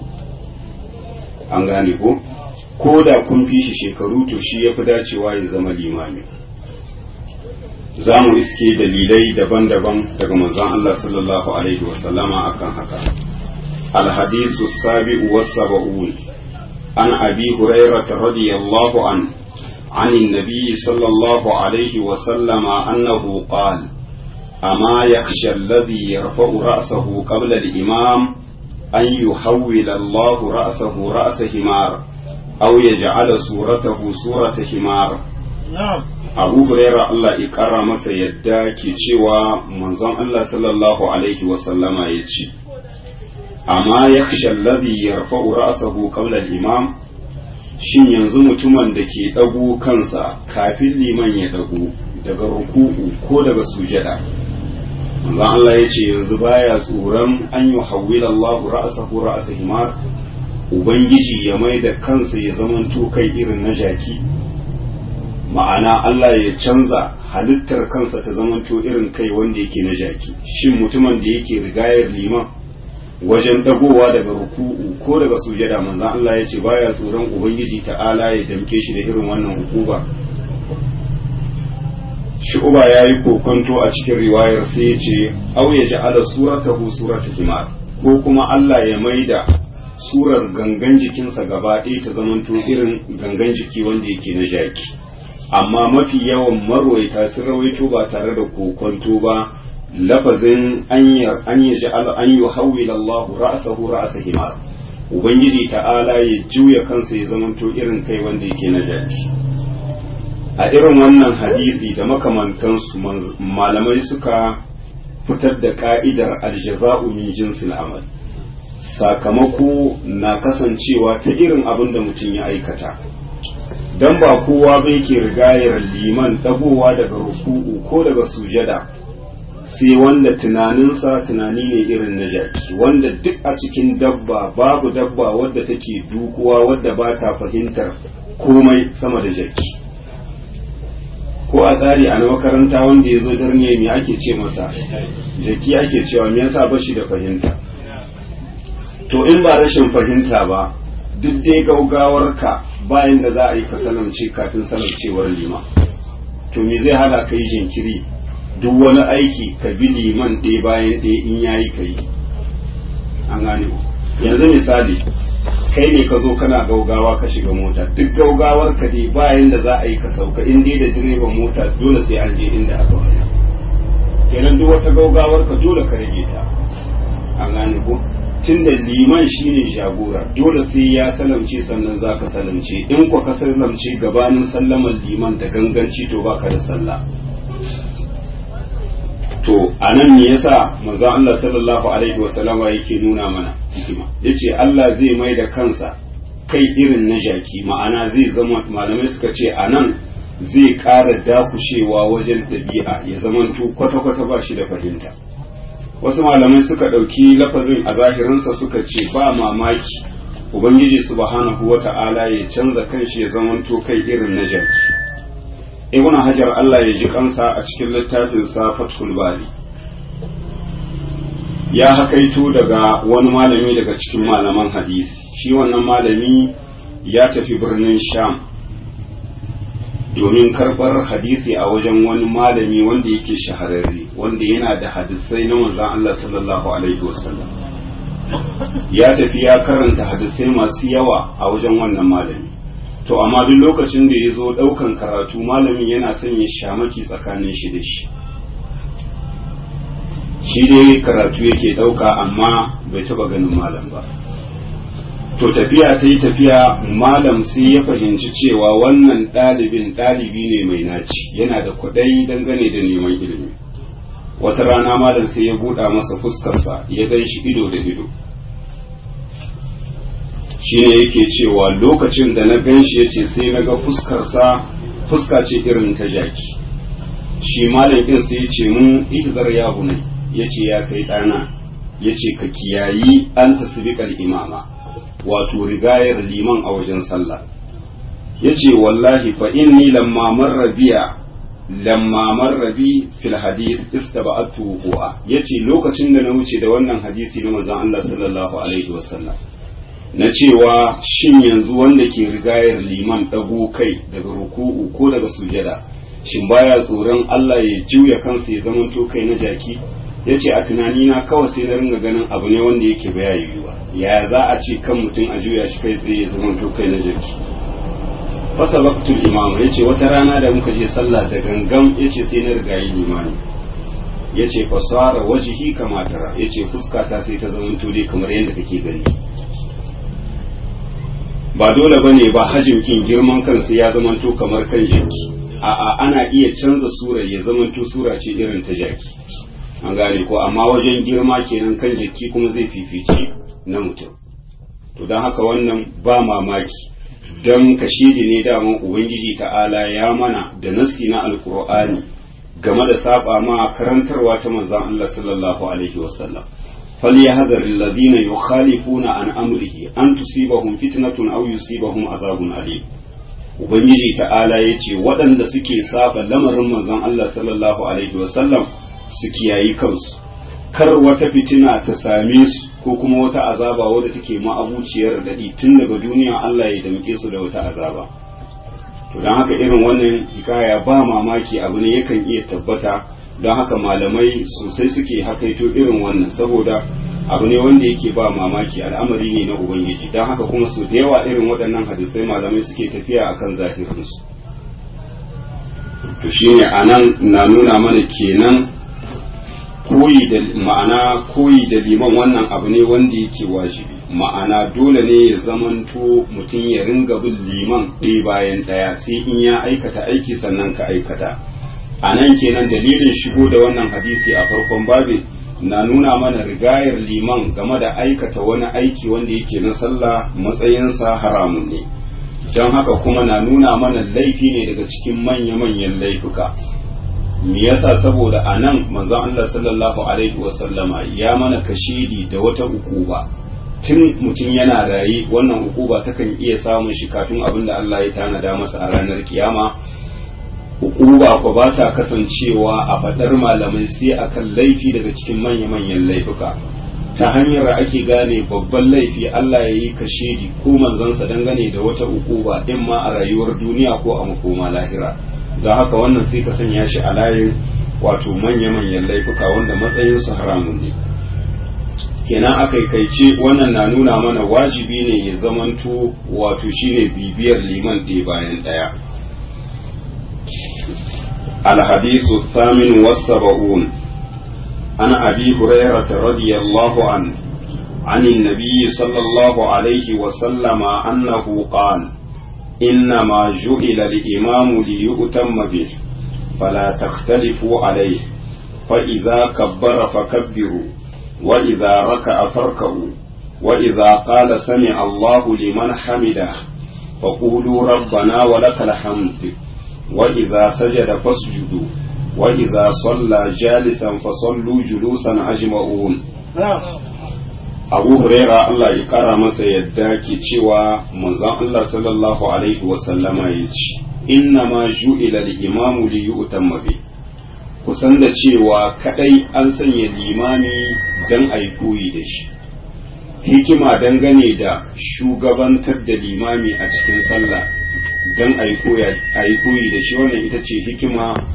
An gane ko? Ko da kun fi shi shekaru to shi ya fi dacewa ya zama limami. Za mu iske dalilai daban-daban daga manzon Allah sallallahu alaihi wasallama akan haka. Al-hadisu sabi'u was-sab'un an Abi Hurairah radiyallahu anhu عن النبي صلى الله عليه وسلم أنه قال: أما يخشى الذي يرفع رأسه قبل الإمام أن يحول الله رأسه رأس حمار أو يجعل صورته صورة حمار. نعم. أبو هريرة الله إكرم سيدا كيشوا منظم الله صلى الله عليه وسلم يتشي أما يخشى الذي يرفع رأسه قبل الإمام. Shin yanzu mutumin da ke ɗago kansa kafin liman ya ɗago daga ruku'u ko daga sujada, manzon Allah ya ce yanzu baya tsoron an yi hawwila Allahu ra'sahu ra'sa himar, ubangiji ya mai da kansa ya zamanto kai irin na jaki, ma'ana Allah ya canza halittar kansa ta zamanto irin kai wanda yake na jaki. Shin mutumin da yake rigayar liman wajen dagowa daga ruku'u ko daga sujada, manzon Allah ya ce baya tsoron ubangiji ta'ala ya damke shi da irin wannan hukuba. Shu'ba yayi kokonto a cikin riwayar sai ya ce aw ya ja'ala suratahu surata himar, ko kuma Allah ya maida surar gangan jikinsa gaba ɗaya ta zamanto irin gangan jiki wanda yake na jaki. Amma mafi yawan marwaita sun rawaito ba tare da kokonto ba lafazin an yi ja'ala an yi hawwila Allah ra'sahu ra'sa himar, ubangiji ta'ala ya juya kansa ya zamanto irin kai wanda yake na jaki. A irin wannan hadisi da makamantansu malamai suka fitar da ka'idar aljaza'u min jinsil amal, sakamako na kasancewa ta irin abin da mutum ya aikata. Dan ba kowa bai ke rigayar liman dagowa daga ruku'u ko daga sujada sai wanda tunaninsa tunani ne irin na jaki, wanda duk a cikin dabba babu dabba wadda take dukuwa wadda ba ta fahimtar komai sama da jaki. Ko a tsari a makaranta wanda ya zo darne me ake ce masa, jaki ake cewa, me yasa ba shi da fahimta. To in ba rashin fahimta ba, duk dai gaugawarka bayan da za a yi ka salamce kafin salamcewar lima, to me zai hada ka yi jinkiri duk wani aiki ka bi liman ɗaya bayan ɗaya in yayi ka yi. An gane ku. Yanzu misali, kai ne ka zo kana gaugawa ka shiga mota, duk gaugawar ka dai bayan da za a yi ka sauka, in dai da direban mota dole sai an je inda aka wani. Kenan duk wata gaugawar ka dole ka rage ta. An gane ku. Tun da liman shine jagora, dole sai ya salamce sannan za ka salamce, in kwa ka salamce gabanin sallaman liman da ganganci to baka da sallah. To a nan me yasa manzo Allah sallallahu alaihi wasallama yake nuna mana hikima, yace Allah zai mai da kansa kai irin na jaki, ma'ana zai zama, malamai suka ce a nan zai ƙara dakushewa wajen ɗabi'a, ya zamanto kwata-kwata ba shi da fahimta. Wasu malamai suka ɗauki lafazin a zahirinsa suka ce ba mamaki Ubangiji subhanahu wa ta'ala ya canza kanshi ya zamanto kai irin na jaki. Ibn Hajar Allah ya ji kansa a cikin littafin sa Fathul Bari ya hakaito daga wani malami daga cikin malaman hadisi. Shi wannan malami ya tafi birnin Sham domin karɓar hadisi a wajen wani malami wanda yake shahararre. wanda yana da hadisai na manzon Allah sallallahu alaihi wasallam ya tafi ya karanta hadisai masu yawa a wajen wannan malami to amma duk lokacin da ya zo ɗaukan karatu malamin yana son ya shamaki tsakanin shi da shi shi dai karatu yake ɗauka amma bai taɓa ganin malam ba to tafiya ta yi tafiya malam sai ya fahimci cewa wannan ɗalibin ɗalibi ne mai naci yana da kwaɗayi dangane da neman ilimi wata rana malam sai ya buɗa masa fuskarsa ya gan shi ido da ido shine yake cewa lokacin da na gan shi ya ce sai na ga fuskarsa fuska ce irin ta jaki shi malam ɗin sai ya ce mun ihzar ya bunai ya ce ya kai ɗana ya ce ka kiyayi an tasbiqal imama wato rigayar liman a wajen sallah ya ce wallahi fa inni lamma marra biya lamma marra bi fil hadith istaba'atu huwa yace lokacin da na wuce da wannan hadisi na manzon Allah sallallahu alaihi wasallam na cewa shin yanzu wanda ke rigayar liman dago kai daga ruku'u ko daga sujada shin baya tsoron Allah ya juya kansa ya zamanto kai na jaki yace a tunani na kawai sai na ringa ganin abu ne wanda yake baya yiwuwa ya za a ce kan mutum a juya shi kai tsaye ya zamanto kai na jaki fasabaqtul imam yace wata rana da muka je sallah da gangan yace sai na rigayi limani yace fasara wajhi kama tara yace fuskata sai ta zamanto dai kamar yadda kake gani ba dole bane ba hajimkin girman kansa ya zamanto kamar kan jaki a'a ana iya canza surar ya zamanto sura ce irin ta jaki an gane ko amma wajen girma kenan kan jaki kuma zai fifici na mutum to don haka wannan ba mamaki don kashidi ne daman ubangiji ta'ala ya mana da nasi na alkur'ani game da saba ma karantarwa ta manzon Allah sallallahu alaihi wasallam فليحذر الذين يخالفون عن أمره أن تصيبهم فتنة أو يصيبهم عذاب أليم ubangiji ta'ala ya ce waɗanda suke saba lamarin manzon Allah sallallahu alaihi wasallam su kiyayi kansu kar wata fitina ta same su ko kuma wata azaba wadda take ma'abuciyar daɗi tun daga duniya Allah ya damke su da wata azaba to don haka irin wannan hikaya ba mamaki abu ne yakan iya tabbata don haka malamai sosai suke hakaito irin wannan saboda abu ne wanda yake ba mamaki al'amari ne na ubangiji don haka kuma su da yawa irin waɗannan hadisai malamai suke tafiya akan zahirinsu to shine anan na nuna mana kenan koyi da ma'ana koyi da liman wannan abu ne wanda yake wajibi ma'ana dole ne ya zamanto mutum ya ringa bin liman ɗaya bayan ɗaya sai in ya aikata aiki sannan ka aikata a nan kenan dalilin shigo da wannan hadisi a farkon babi na nuna mana rigayar liman game da aikata wani aiki wanda yake na sallah matsayinsa haramun ne don haka kuma na nuna mana laifi ne daga cikin manya-manyan laifuka me yasa saboda a nan manzon Allah sallallahu alaihi wasallama ya mana kashidi da wata ukuba tun mutum yana raye wannan ukuba takan iya samun shi kafin abin da Allah ya tanada masa a ranar kiyama ukuba ko ba ta kasancewa a fadar malamai sai akan laifi daga cikin manya-manyan laifuka ta hanyar ake gane babban laifi Allah ya yi kashedi ko manzansa dangane da wata ukuba in ma a rayuwar duniya ko a makoma lahira don haka wannan sai ka sanya shi a layin wato manya-manyan laifuka wanda matsayinsu haramun ne kenan aka kaice wannan na nuna mana wajibi ne ya zamanto wato shine bibiyar liman ɗaya bayan ɗaya الحديث الثامن والسبعون عن أبي هريرة رضي الله عنه عن النبي صلى الله عليه وسلم أنه قال إنما جعل الإمام ليؤتم به فلا تختلفوا عليه فإذا كبر فكبروا وإذا ركع فاركعوا وإذا قال سمع الله لمن حمده فقولوا ربنا ولك الحمد وإذا سجد فاسجدوا وإذا صلى جالسا فصلوا جلوسا أجمعون Abu Huraira Allah ya kara masa yadda ke cewa manzon Allah sallallahu alaihi wa sallama ya ce inna ma ju'ila al-imamu li yu'tamma bi kusan da cewa kadai an sanya limami dan ayi koyi da shi hikima dangane da shugabantar da limami a cikin sallah dan ayi koyi ayi koyi da shi wannan ita ce hikima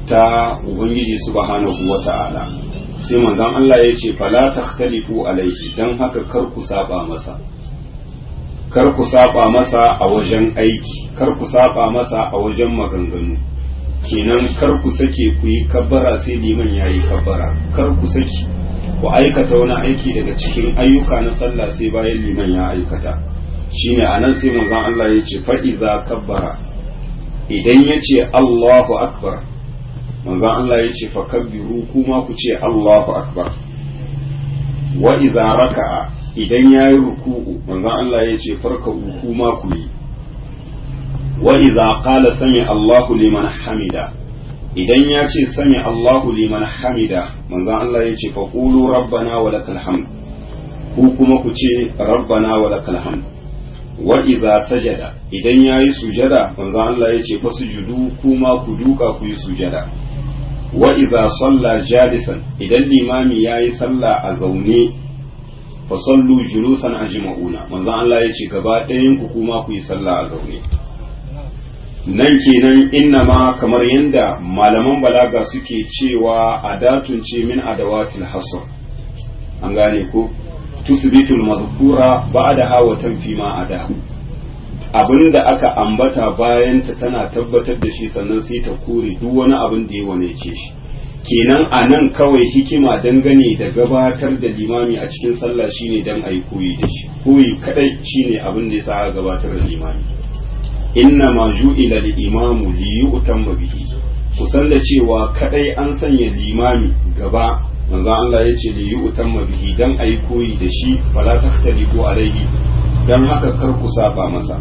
ta ubangiji subhanahu wata'ala sai manzon Allah ya ce fala takhtalifu alaihi dan haka kar ku saba masa kar ku saba masa a wajen aiki kar ku saba masa a wajen maganganu kenan kar ku sake ku yi kabbara sai liman yayi kabbara kar ku sake ku aikata wani aiki daga cikin ayyuka na sallah sai bayan liman ya aikata shine anan sai manzon Allah ya ce fa idza kabbara idan ya ce Allahu akbar manzon Allah ya ce fa kabbiru kuma ku ce Allahu akbar wa idza raka'a idan ya yi ruku'u manzon Allah ya ce farka kuma ku yi wa idza qala sami Allahu liman hamida idan ya ce sami Allahu liman hamida manzon Allah ya ce fa qulu rabbana wa lakal hamd ku kuma ku ce rabbana wa lakal hamd wa idza sajada idan ya yi sujada manzon Allah ya ce fa sujudu kuma ku duka ku yi sujada wa idza salla jalisan idan limami yayi sallah a zaune fa sallu julusan ajma'una manzo Allah ya ce gaba ɗayan ku kuma ku yi sallah a zaune nan kenan inna ma kamar yanda malaman balaga suke cewa adatun ce min adawatil hasr an gane ko tusbitul madhkura ba'daha wa tanfi ma ada abinda aka ambata bayan ta tana tabbatar da shi sannan sai ta kore duk wani abin da ya wane ce shi kenan a nan kawai hikima dangane da gabatar da limami a cikin sallah shine dan ayi koyi da shi koyi kadai shine abin da yasa aka gabatar da limami inna ma ju'ila al-imamu li yu'tamma bihi kusan da cewa kadai an sanya limami gaba manzo Allah ya ce li yu'tamma bihi dan ayi koyi da shi fala takhtalifu alaihi dan haka kar ku saba masa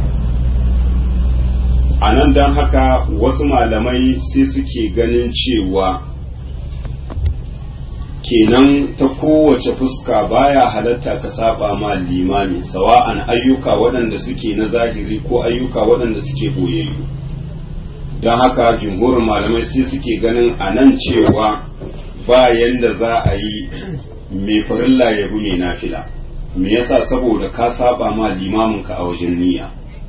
anan dan haka wasu malamai sai suke ganin cewa kenan ta kowace fuska baya halatta ka saba ma limami sawa'an ayyuka waɗanda suke na zahiri ko ayyuka waɗanda suke boyayyu don haka jumhurin malamai sai suke ganin a nan cewa ba yanda za a yi mai farilla ya bi mai nafila me yasa saboda ka saba ma limaminka a wajen niyya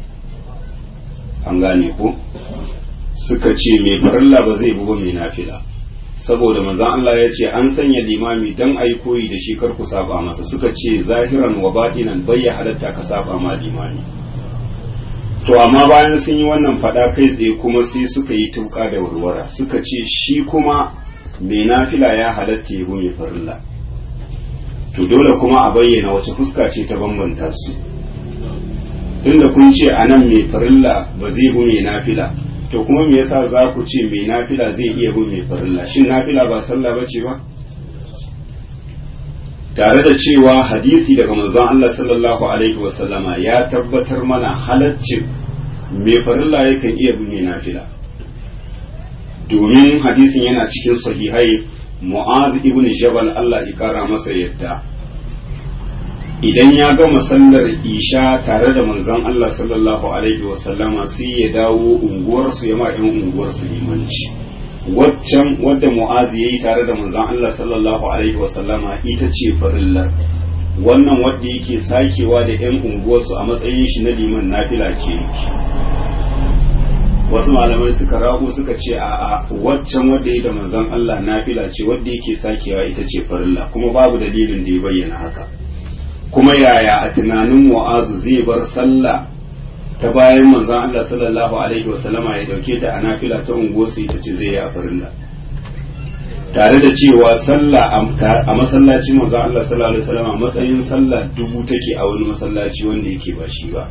an gane ko suka ce mai farilla ba zai bi ba mai nafila saboda manzon Allah ya ce an sanya limami dan ayi koyi da shi kar ku saba masa suka ce zahiran wa batinan bai ya halatta ka saba ma limami to amma bayan sun yi wannan fada kai tsaye kuma sai suka yi tuka da warwara suka ce shi kuma mai nafila ya halatta ya bi mai farilla to dole kuma a bayyana wace fuska ce ta bambanta su tunda kun ce anan mai farilla ba zai bi mai nafila to kuma me yasa za ku ce mai nafila zai iya bin mai farilla shin nafila ba sallah bace ba tare da cewa hadisi daga manzon Allah sallallahu alaihi wasallama ya tabbatar mana halaccin mai farilla yakan iya bin mai nafila domin hadisin yana cikin sahihai Mu'az ibn Jabal Allah ya kara masa yadda idan ya gama sallar isha tare da manzon Allah sallallahu alaihi wasallama sai ya dawo unguwarsu ya ma ɗan unguwarsu limanci waccan wadda mu'azi yayi tare da manzon Allah sallallahu alaihi wasallama ita ce farillar wannan wadda yake sakewa da ɗan unguwarsu a matsayin shi na liman nafila ce wasu malamai suka rago suka ce a a waccan wadda yake da manzon Allah nafila ce wadda yake sakewa ita ce farilla kuma babu dalilin da ya bayyana haka kuma yaya a tunanin mu'azu zai bar sallah ta bayan manzon Allah sallallahu alaihi wasallama ya dauke ta a nafila ta unguwarsa ita ce zai yi a farilla tare da cewa sallah a masallacin manzon Allah sallallahu alaihi wasallama matsayin sallah dubu take a wani masallaci wanda yake ba shi ba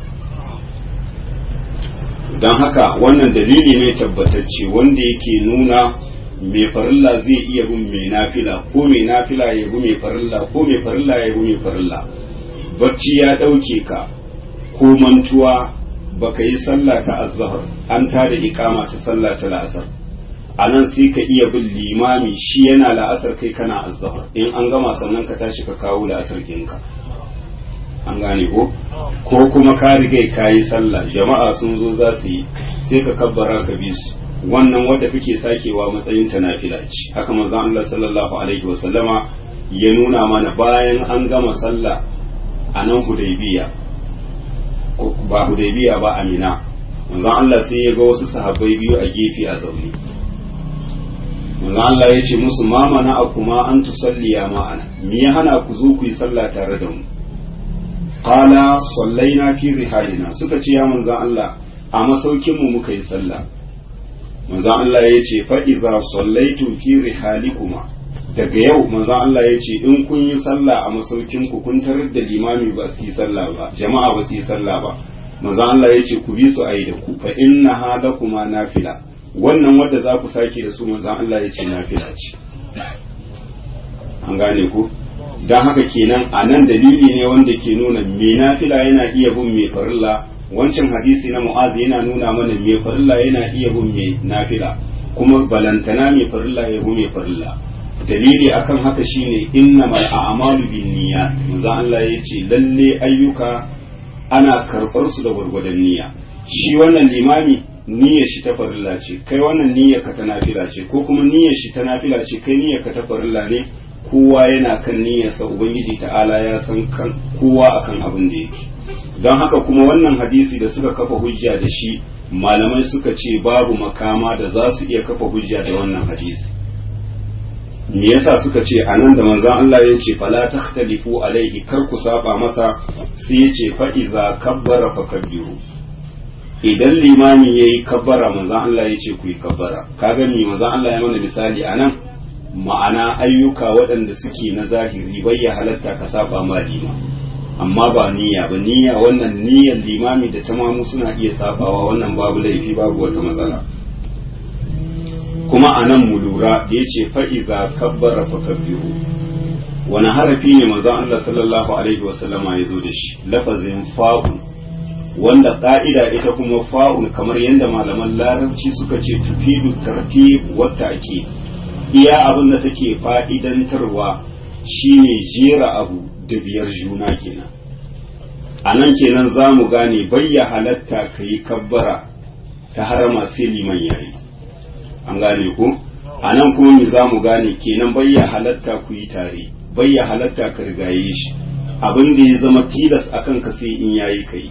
don haka wannan dalili ne tabbatacce wanda yake nuna mai farilla zai iya bin mai nafila ko mai nafila ya bi mai farilla ko mai farilla ya bi mai farilla bacci ya ɗauke ka ko mantuwa baka yi sallah ta azhar an ta da iqama ta sallah ta la'asar anan sai ka iya bin limami shi yana la'asar kai kana azhar in an gama sannan ka tashi ka kawo la'asar ɗinka an gane ko ko kuma ka riga ka yi sallah jama'a sun zo za su yi sai ka kabbara ka bi su wannan wadda kake sakewa matsayin ta nafila ce haka manzon Allah sallallahu alaihi wasallama ya nuna mana bayan an gama sallah a nan Hudaybiya ba Hudaybiya ba Amina manzon Allah sai ya ga wasu sahabbai biyu a gefe a zaune manzo Allah ya ce musu ma mana akuma an tusalliya ma'ana me ya hana ku zo ku yi sallah tare da mu qala sallaina fi rihalina suka ce ya manzo Allah a masaukin mu muka yi sallah manzo Allah ya ce fa idza sallaitu fi rihalikuma daga yau manzo Allah ya ce in kun yi sallah a masaukin ku kun tarar da limami ba su yi sallah ba jama'a ba su yi sallah ba manzo Allah ya ce ku bi su ayi da ku fa inna hadakuma nafila wannan wanda za ku sake da su manzo Allah ya ce nafila ce an gane ku dan haka kenan a nan dalili ne wanda ke nuna me nafila yana iya bin me farilla wancan hadisi na Mu'az yana nuna mana me farilla yana iya bin me nafila kuma balantana me farilla ya bin me farilla dalili akan haka shine innamal a'malu binniyat manzo Allah ya ce lalle ayyuka ana karɓar su da gwargwadon niyya shi wannan limami niyyar shi ta farilla ce kai wannan niyyar ka ta nafila ce ko kuma niyyar shi ta nafila ce kai niyyar ka ta farilla ne kowa yana kan niyyarsa ubangiji ta'ala ya san kan kowa akan abin da yake don haka kuma wannan hadisi da suka kafa hujja da shi malamai suka ce babu makama da za su iya kafa hujja da wannan hadisi me yasa suka ce anan da manzon Allah ya ce fala takhtalifu alaihi kar ku saba masa sai ya ce fa iza kabbara fakabbiru idan limami yayi kabbara manzon Allah ya ce ku yi kabbara kaga ni manzon Allah ya mana misali anan ma'ana ayyuka waɗanda suke na zahiri bai ya halatta ka saba ma lima amma ba niyya ba niyya wannan niyyar limami da tamamu suna iya sabawa wannan babu laifi babu wata matsala kuma a nan mu lura da ya ce fa'iza kabbara fa kabbiru wani harafi ne manzon Allah sallallahu alaihi wasallama ya zo da shi lafazin fa'un wanda ƙa'ida ita kuma fa'un kamar yadda malaman larabci suka ce tufidu tartib wata ake iya abin da take fa'idantarwa shine jera abu da biyar juna kenan a nan kenan za mu gane bayya halatta ka yi kabbara ta harama sai liman yayi an gane ku a nan kuma me za mu gane kenan bayya halatta ku yi tare bayya halatta ka rigaye shi abin da ya zama tilas akan ka sai in yayi kai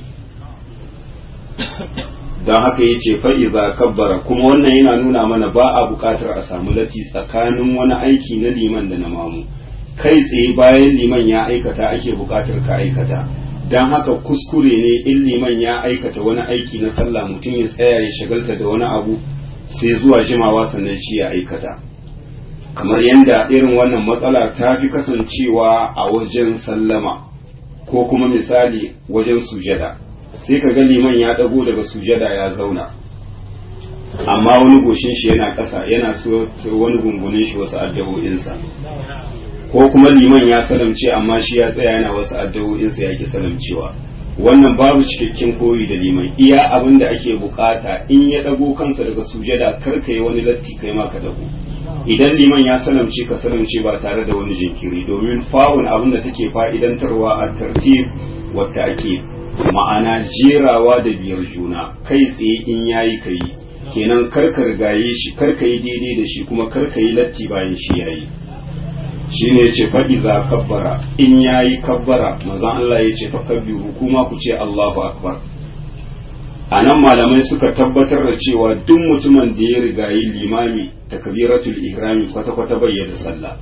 don haka ya ce fa'iza kabbara kuma wannan yana nuna mana ba a bukatar a samu lati tsakanin wani aiki na liman da na mamu kai tsaye bayan liman ya aikata ake bukatar ka aikata don haka kuskure ne in liman ya aikata wani aiki na sallah mutum ya tsaya ya shagalta da wani abu sai zuwa jimawa sannan shi ya aikata kamar yadda irin wannan matsala ta fi kasancewa a wajen sallama ko kuma misali wajen sujada sai ka ga liman ya dago daga sujada ya zauna amma wani goshin shi yana ƙasa yana so wani gungunin shi wasu addu'o'insa ko kuma liman ya salamce amma shi ya tsaya yana wasu addu'o'insa ya ki salamcewa wannan babu cikakken koyi da liman iya abin da ake bukata in ya dago kansa daga sujada kar ka yi wani latti kai ma ka dago idan liman ya salamce ka salamce ba tare da wani jinkiri domin fa'un abin da take fa'idantarwa a tartib wata ake ma'ana jerawa da biyar juna kai tsaye in yayi kai kenan karka rigaye shi karka yi daidai da shi kuma karka yi latti bayan shi yayi shine yace fa iza kabbara in yayi kabbara manzon Allah yace fa kabbiru kuma ku ce Allahu akbar anan malamai suka tabbatar da cewa duk mutumin da ya rigayi limami takbiratul ihrami kwata kwata bayyana sallah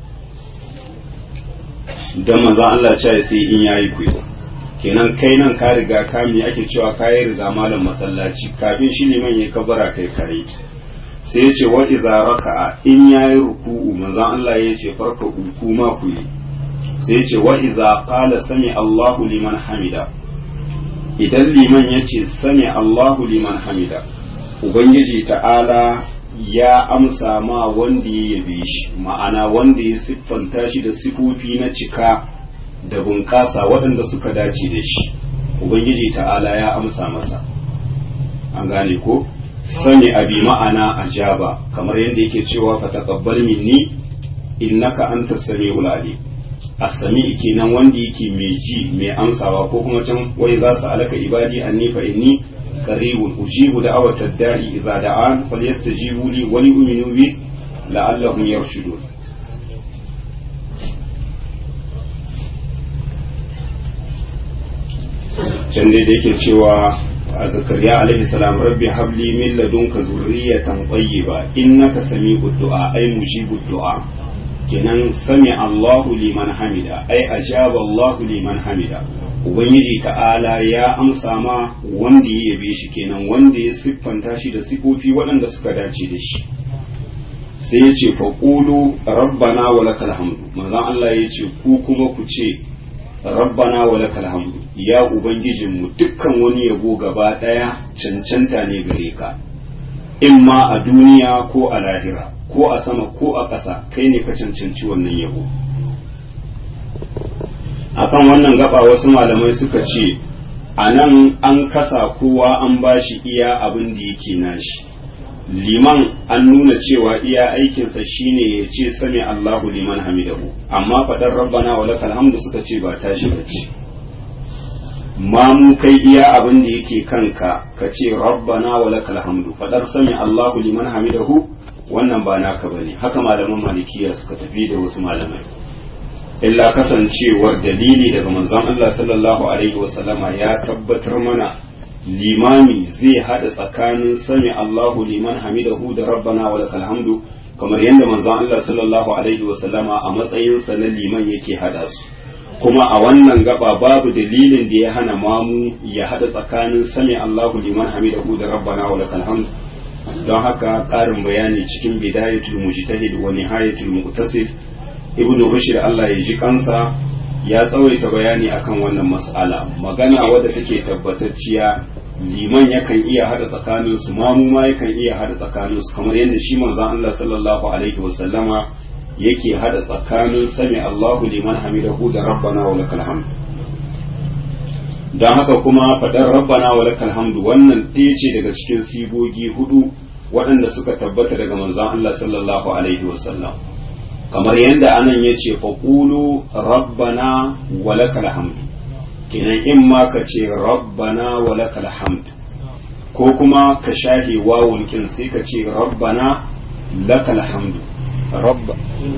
dan manzon Allah ya ce sai in yayi kuyi kenan kai nan ka riga ka mi ake cewa kayi riga malam masallaci kafin shi liman ya kabara kai kare sai ya ce wa idza raka'a in yayi ruku'u manzon Allah ya ce farka uku ma ku yi sai ya ce wa idza qala sami Allahu liman hamida idan liman ya ce sami Allahu liman hamida ubangiji ta'ala ya amsa ma wanda ya yabe shi ma'ana wanda ya siffanta shi da sifofi na cika da bunƙasa waɗanda suka dace da shi ubangiji ta'ala ya amsa masa an gane ko sani abi ma'ana ajaba kamar yadda yake cewa fa taqabbal minni innaka antas samiul alim as-sami kenan wanda yake mai ji mai amsawa ko kuma can wai za su alaka ibadi anni fa inni qaribun ujibu da'awatad da'i idza da'an falyastajibu li wa yu'minu bi la'allahum yarshudun can dai da yake cewa zakariya alaihi salam rabbi habli min ladunka zurriyatan tayyiba innaka sami'ud du'a ay mujibud du'a kenan sami Allahu liman hamida ay ajaba Allahu liman hamida ubangiji ta'ala ya amsa ma wanda ya yabe shi kenan wanda ya siffanta shi da sifofi waɗanda suka dace da shi sai ya ce faqulu rabbana wa lakal hamdu manzon Allah ya ce ku kuma ku ce rabbana wa lakal hamdu ya ubangijinmu dukkan wani yabo gaba daya cancanta ne gare ka imma a duniya ko a lahira ko a sama ko a ƙasa kai ne ka cancanci wannan yabo akan wannan gaba wasu malamai suka ce a nan an kasa kowa an bashi iya abin da yake nashi liman an nuna cewa iya aikinsa shine ya ce sami Allahu liman hamidahu amma fadar rabbana wa lakal hamdu suka ce ba tashi bace ma mu kai iya abin da yake kanka ka ce rabbana wa lakal hamdu fadar sami Allahu liman hamidahu wannan ba naka bane haka malaman malikiya suka tafi da wasu malamai illa kasancewar dalili daga manzon Allah sallallahu alaihi wasallama ya tabbatar mana limami zai hada tsakanin sami Allahu liman hamidahu da rabbana wa lakal hamdu kamar yadda manzon Allah sallallahu alaihi wasallama a matsayin sa na liman yake hada su kuma a wannan gaba babu dalilin da ya hana mamu ya hada tsakanin sami Allahu liman hamidahu da rabbana wa lakal hamdu don haka karin bayani cikin bidayatul mujtahid wa nihayatul muqtasid ibnu rushd Allah ya ji kansa ya tsawaita bayani akan wannan mas'ala magana wadda take tabbatacciya liman yakan iya hada tsakanin su mamu ma yakan iya hada tsakanin su kamar yadda shi manzon Allah sallallahu alaihi wasallama yake hada tsakanin sami Allahu liman hamidahu da rabbana wa lakal hamd dan haka kuma fadar rabbana wa lakal hamd wannan ɗaya ce daga cikin sigogi hudu waɗanda suka tabbata daga manzon Allah sallallahu alaihi wasallam kamar yadda anan ya ce faƙulu rabbana walakal hamd kenan in ma ka ce rabbana walakal hamd ko kuma ka shafe wawun kin sai ka ce rabbana lakal hamd rabba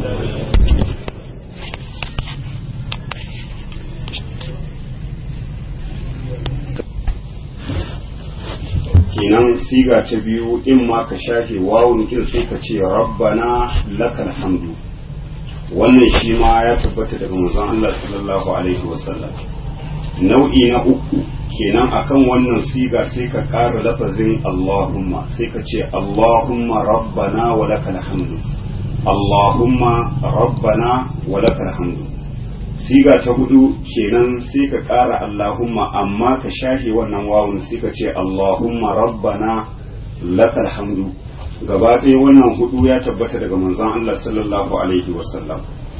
kenan siga ta biyu in ma ka shafe wawun kin sai ka ce rabbana lakal hamdu wannan shi ma ya tabbata daga manzon Allah sallallahu alaihi wasallam nau'i na uku kenan akan wannan siga sai ka ƙara lafazin Allahumma sai ka ce Allahumma rabbana wa lakal hamdu Allahumma rabbana wa lakal hamdu siga ta hudu kenan sai ka ƙara Allahumma amma ka shafe wannan wawun sai ka ce Allahumma rabbana lakal hamdu gaba ɗaya wannan hudu ya tabbata daga manzon Allah sallallahu alaihi wasallam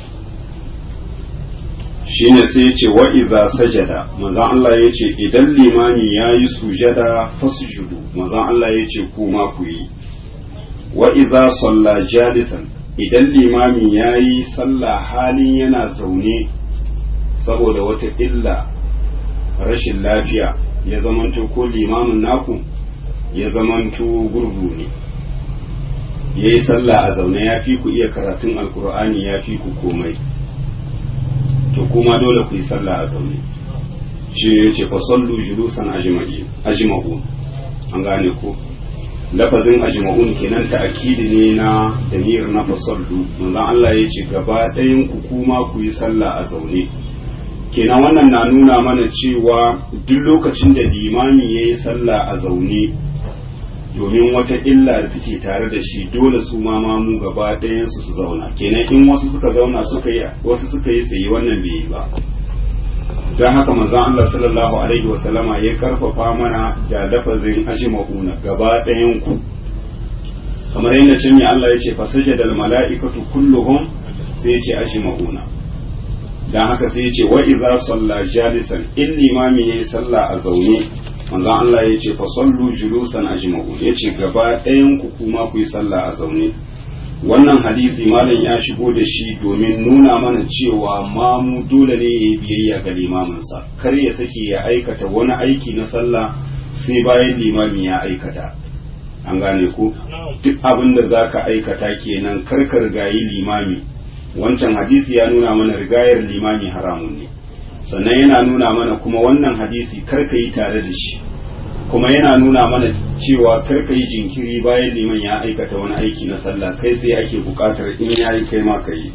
shine sai yace wa idza sajada manzon Allah yace idan limami yayi sujada fasjudu manzon Allah yace kuma ku yi wa idza salla jalisan idan limami yayi sallah halin yana zaune saboda wata illa rashin lafiya ya zamanto ko limamin naku ya zamanto gurgu ne ya yi sallah a zaune ya fi ku iya karatun alkur'ani ya fi ku komai to kuma dole ku yi sallah a zaune shi ne ce fa sallu julusan ajma'un an gane ko lafazin ajma'un kenan ta'kidi ne na damir na fa sallu manzon Allah ya ce gaba ɗayan ku kuma ku yi sallah a zaune kenan wannan na nuna mana cewa duk lokacin da limami ya yi sallah a zaune domin wata illa da take tare da shi dole su ma mamu gaba ɗayan su su zauna kenan in wasu suka zauna suka yi wasu suka yi tsaye wannan bai yi ba don haka manzon Allah sallallahu alaihi wa sallama ya karfafa mana da lafazin ajma'una gaba ɗayan ku kamar yadda can ya Allah ya ce fasajadal mala'ikatu kulluhum sai ya ce ajma'una dan haka sai ya ce wa idza salla jalisan in limami yayi sallah a zaune manzon Allah ya ce fa sallu julusan ajma'u ya ce gaba ɗayan ku kuma ku yi sallah a zaune wannan hadisi malam ya shigo da shi domin nuna mana cewa mamu dole ne ya yi biyayya ga limaminsa kar ya sake ya aikata wani aiki na sallah sai bayan limami ya aikata an gane ku duk abin da zaka aikata kenan kar ka rigayi limami wancan hadisi ya nuna mana rigayar limami haramun ne sannan yana nuna mana kuma wannan hadisi kar ka yi tare da shi kuma yana nuna mana cewa kar ka yi jinkiri bayan liman ya aikata wani aiki na sallah, kai sai ake buƙatar in yayi kai ma ka yi.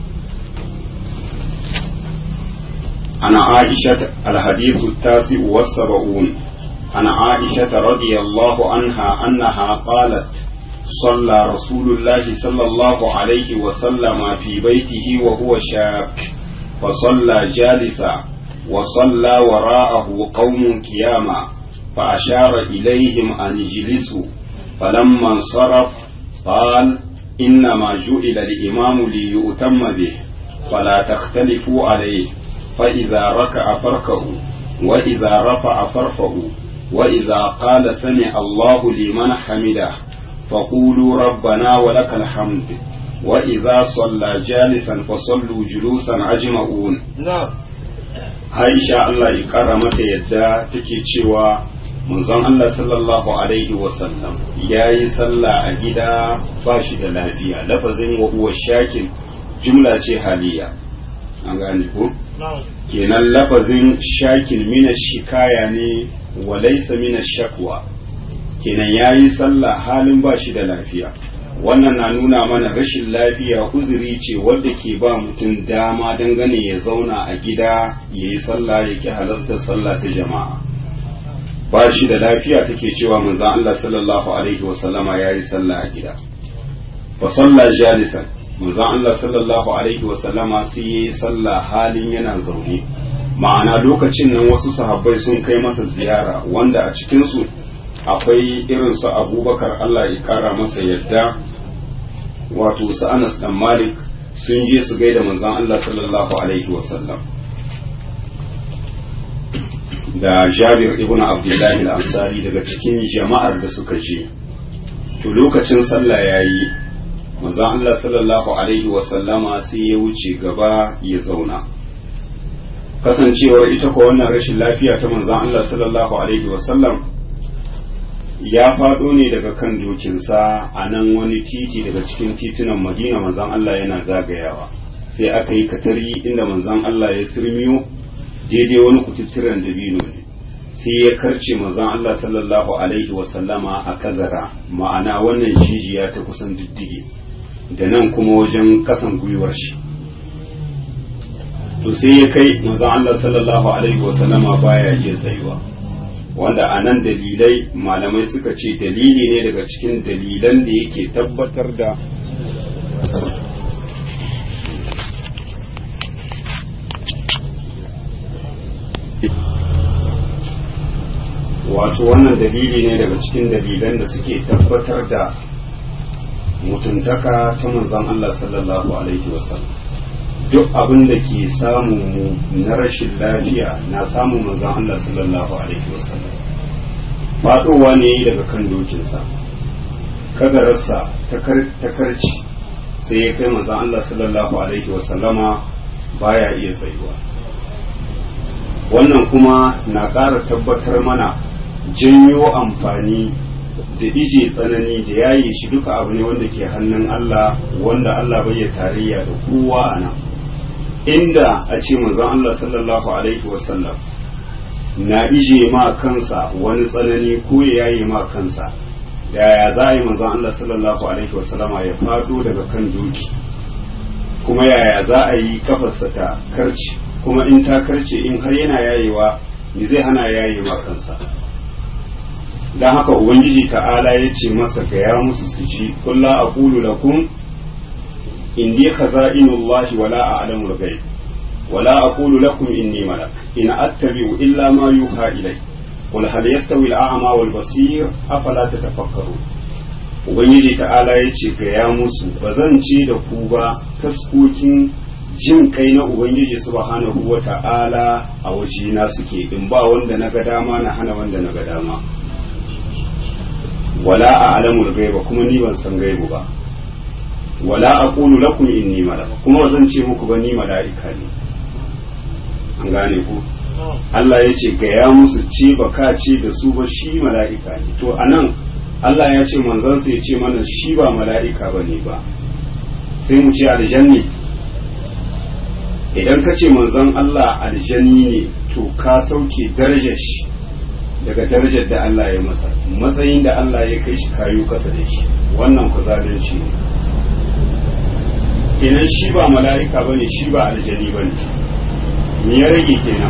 ana Aisha al-hadithu at-tasi'u was-sab'un ana Aisha radiyallahu anha annaha qalat صلى رسول الله صلى الله عليه وسلم في بيته وهو شاك فصلى جالسا وصلى وراءه قوم قياما فأشار إليهم أن اجلسوا فلما انصرف قال إنما جعل الإمام ليؤتم به فلا تختلفوا عليه فإذا ركع فاركعوا وإذا رفع فارفعوا وإذا قال سمع الله لمن حمده فقولوا ربنا ولك الحمد وإذا صلى جالسا فصلوا جلوسا أجمعون. نعم. عائشة الله يكرمك يدا تكي cewa manzon Allah sallallahu alaihi wasallam yayi sallah a gida ba shi da lafiya, lafazin wa huwa shakin jumla ce haliya, an gane ko? Kenan lafazin shakin mina shikaya ne wa laysa mina shakwa, kenan ya yi sallah halin ba shi da lafiya. Wannan na nuna mana rashin lafiya uzuri ce wadda ke ba mutum dama dangane ya zauna a gida ya yi sallah, ya ki halartar sallah ta jama'a. Ba shi da lafiya take cewa manzon Allah sallallahu alaihi wasallama ya yi sallah a gida. Fa sallah jalisan, manzon Allah sallallahu alaihi wasallama sai ya yi sallah halin yana zaune. Ma'ana lokacin nan wasu sahabbai sun kai masa ziyara wanda a cikinsu akwai irinsu abubakar Allah ya kara masa yadda, wato su Anas dan Malik sun je su gaida manzon Allah sallallahu alaihi wasallam, da Jabir ibn Abdullahi al-Ansari daga cikin jama'ar da suka je. To lokacin sallah yayi, manzon Allah sallallahu alaihi wasallama sai ya wuce gaba ya zauna. Kasancewar ita ko wannan rashin lafiya ta manzon Allah sallallahu alaihi wasallam ya faɗo ne daga kan dokinsa a nan wani titi daga cikin titunan Madina, manzon Allah yana zagayawa, sai aka yi katari inda manzon Allah ya sirmiyo daidai wani kututturen dabino ne, sai ya karce manzon Allah sallallahu alaihi wasallama a kazara, ma'ana wannan jijiya ta kusan diddige da nan kuma wajen kasan gwiwar shi. To sai ya kai manzon Allah sallallahu alaihi wasallama baya iya tsayuwa, wanda a nan dalilai malamai suka ce dalili ne daga cikin dalilan da yake tabbatar da wato wannan dalili ne daga cikin dalilan da suke tabbatar da mutuntaka ta manzon Allah sallallahu alaihi wasallam. Duk abin da ke samu mu na rashin lafiya na samun manzon Allah sallallahu alaihi wasallam. Faɗowa ne daga kan dokinsa, kagararsa ta karci sai ya kai manzon Allah sallallahu alaihi wasallama baya iya tsayuwa. Wannan kuma na ƙara tabbatar mana janyo amfani da ije tsanani da yayi shi duka abu ne wanda ke hannun Allah, wanda Allah bai ya tarayya da kowa a nan. Inda a ce manzon Allah sallallahu alaihi wasallam na ije ma kansa wani tsanani ko ya yayi ma kansa, da ya za a yi manzon Allah sallallahu alaihi wasallama ya fado daga kan doki, kuma yaya za a yi kafarsa ta karce, kuma in ta karce in har yana yayewa ni zai hana yayi ma kansa. Dan haka ubangiji ta'ala ya ce masa ga ya musu su ji, qul la aqulu lakum indi khaza'inullahi wala a'lamul ghaib wala aqulu lakum inni malak in attabi'u illa ma yuha ilay qul hal yastawi al-a'ma wal basir afala tatafakkarun. Ubangiji ta'ala ya ce ga ya musu ba zan ce da ku ba taskokin jin kai na ubangiji subhanahu wa ta'ala a wajena suke, in ba wanda na ga dama na hana wanda na ga dama, wala a'lamul ghaiba kuma ni ban san gaibu ba, wala aqulu lakum inni malak kuma zan ce muku ba ni mala'ika ne. An gane ku? Allah ya ce ga ya musu ce ba ka ce da su ba shi mala'ika ne. To anan Allah ya ce manzansa ya ce mana shi ba mala'ika ba ne ba, sai mu ce aljanni. Idan ka ce manzon Allah aljanni ne to ka sauke darajar shi daga darajar da Allah ya masa, matsayin da Allah ya kai shi kayo kasa da shi, wannan ku zalunci ne. Kenan shi ba mala'ika bane, shi ba aljani bane, me ya rage kenan?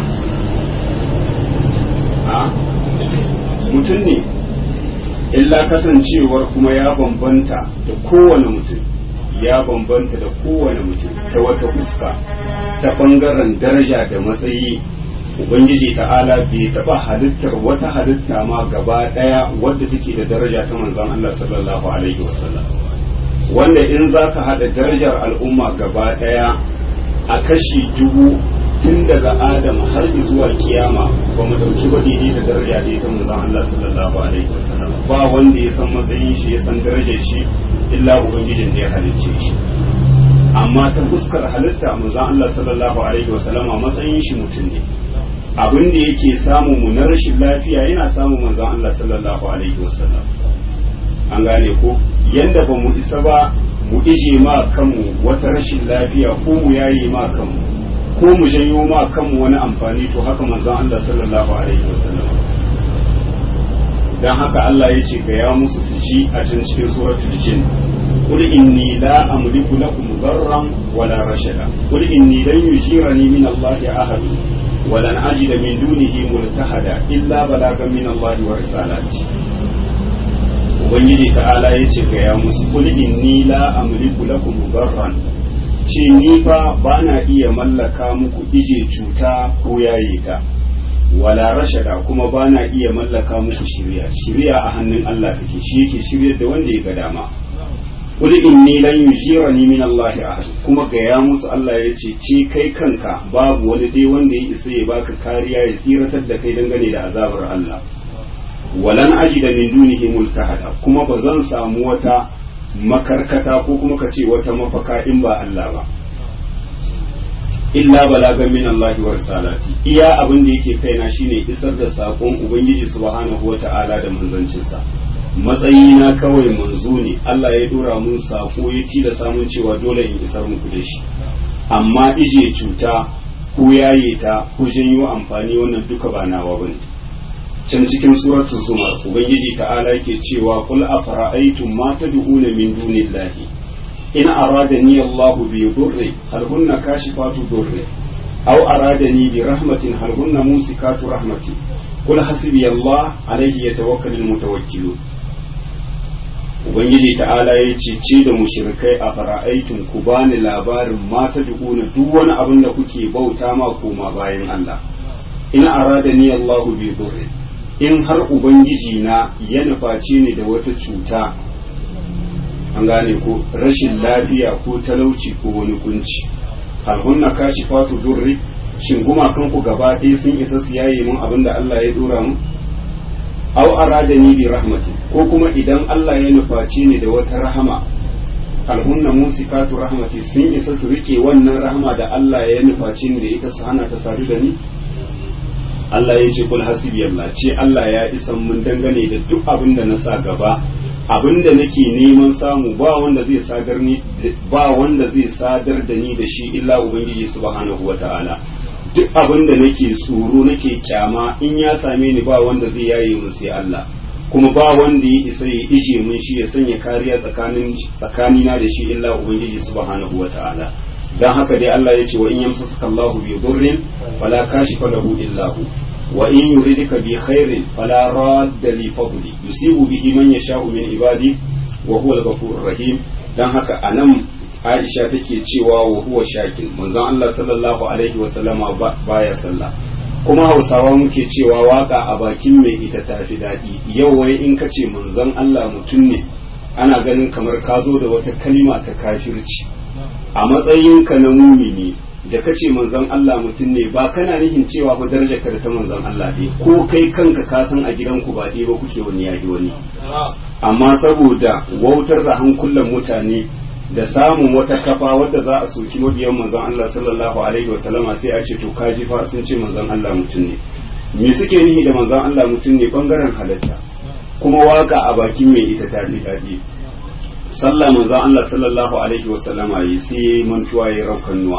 A mutum ne, illa kasancewar kuma ya bambanta da kowane mutum, ya bambanta da kowane mutum ta wata fuska, ta bangaren daraja da matsayi. Ubangiji ta'ala bai taba halittar wata halitta ma gaba daya wadda take da daraja ta manzon Allah sallallahu alaihi wasallam, wanda in zaka hada darajar al'umma gaba daya a kashi dubu tun daga Adam har zuwa kiyama ba mu dauki ba daidai da daraja da ta manzon Allah sallallahu alaihi wasallam. Ba wanda ya san matsayin shi, ya san darajar shi illa ubangijin da ya halicce shi. Amma ta fuskar halitta manzon Allah sallallahu alaihi wasallama matsayin shi mutum ne. Abin da yake samu mu na rashin lafiya yana samu manzon Allah sallallahu alaihi wasallam. An gane ko yanda ba mu isa ba mu ije ma kanmu wata rashin lafiya ko mu yayi ma kanmu ko mu janyo ma kanmu wani amfani, to haka manzon Allah sallallahu alaihi wasallam. Dan haka Allah ya ce ga ya musu su ji a cikin cikin suratul jin, qul inni la amliku lakum darran wala rashada, qul inni lan yujirani min Allah ahad ولن أجد من دونه ملتحدا إلا بلاغا من الله ورسالاته. Ubangiji ta'ala ya ce ga ya musu kul inni la amliku lakum darran, ce ni fa ba na iya mallaka muku ije cuta ko yaye ta, wala rashada kuma ba na iya mallaka muku shiriya. Shiriya a hannun Allah take, shi yake shiryar da wanda ya ga dama. Kul inni lan yujirani min Allah ahad, kuma ga ya musu Allah ya ce ce kai kanka babu wani dai wanda ya isa ya baka kariya ya tsiratar da kai dangane da azabar Allah. Walan ajida min dunihi multahada, kuma ba zan samu wata makarkata ko kuma ka ce wata mafaka in ba Allah ba. Illa balagan min Allah wa risalati, iya abin da yake kaina shine isar da sakon Ubangiji subhanahu wata'ala da manzancinsa. Matsayina kawai manzo ne, Allah ya dora mun sako ya tilasta mun cewa dole in isar muku da shi, amma ije cuta ko yaye ta ko janyo amfani wannan duka ba nawa bane. Can cikin suratul zumar ubangiji ta'ala yake cewa qul afara'aytum ma tad'una min dunillahi in aradani Allahu bi dhurri hal hunna kashifatu dhurri aw aradani bi rahmatin hal hunna musikatu rahmati qul hasbi Allah alayhi yatawakkalul mutawakkilun. Ubangiji ta'ala ya ce ce da mushrikai a fara'aitun ku bani labarin mata dukuna duk wani abin da kuke bauta ma koma bayan Allah. In aradani Allahu bi dhurri, in har ubangiji na ya nufaci ni da wata cuta, an gane ko rashin lafiya ko talauci ko wani kunci, hal hunna kashifatu dhurri, shin gumakan ku gaba ɗaya sun isa su yaye mun abin da Allah ya dora mu? Aw aradani bi rahmati, ko kuma idan Allah ya nufaci ni da wata rahama, alhunna musikatu rahmati, sun isa su rike wannan rahama da Allah ya nufaci ni da ita su hana ta sadu da ni? Allah ya ce kul hasibi Allah, ce Allah ya isa mun dangane da duk abin da na sa gaba, abin da nake neman samu ba wanda zai sadar ni ba wanda zai sadar da ni da shi illa ubangiji subhanahu wataala. Duk abin da nake tsoro nake kyama in ya same ni ba wanda zai yaye mun sai Allah, kuma ba wanda ya isa ya ije mun shi ya sanya kariya tsakanin tsakanina da shi illa ubangiji subhanahu wataala. Dan haka dai Allah ya ce wa in yamsaka Allahu bi dhurrin fala kashifa lahu illa hu wa in yuridka bi khairin fala radda li fadli yusibu bihi man yasha'u min ibadi wa huwa al-ghafurur rahim. Dan haka anan Aisha take cewa wa huwa shakin, manzon Allah sallallahu alaihi wa sallama baya sallah. Kuma Hausawa muke cewa waka a bakin mai ita tafi daɗi. Yau wai in ka ce manzon Allah mutum ne, ana ganin kamar ka zo da wata kalima ta kafirci. A matsayinka na mumini da ka ce manzon Allah mutum ne, ba kana nihin cewa fa darajar ka da ta manzon Allah ne, ko kai kanka ka san a gidanku ba ɗaya ba kuke wani yaƙi wani. Amma saboda wautar da hankulan mutane da samun wata kafa wadda za a soki mabiyan manzon Allah sallallahu alaihi wa sallama sai a ce to kaji fa sun ce manzon Allah mutum ne. Me suke nihi da manzon Allah mutum ne? Bangaren halatta. Kuma waka a bakin mai ita ta fi daɗi. Sallah manzon Allah sallallahu alaihi wa sallama yi sai mantuwa ya raukan nuwa.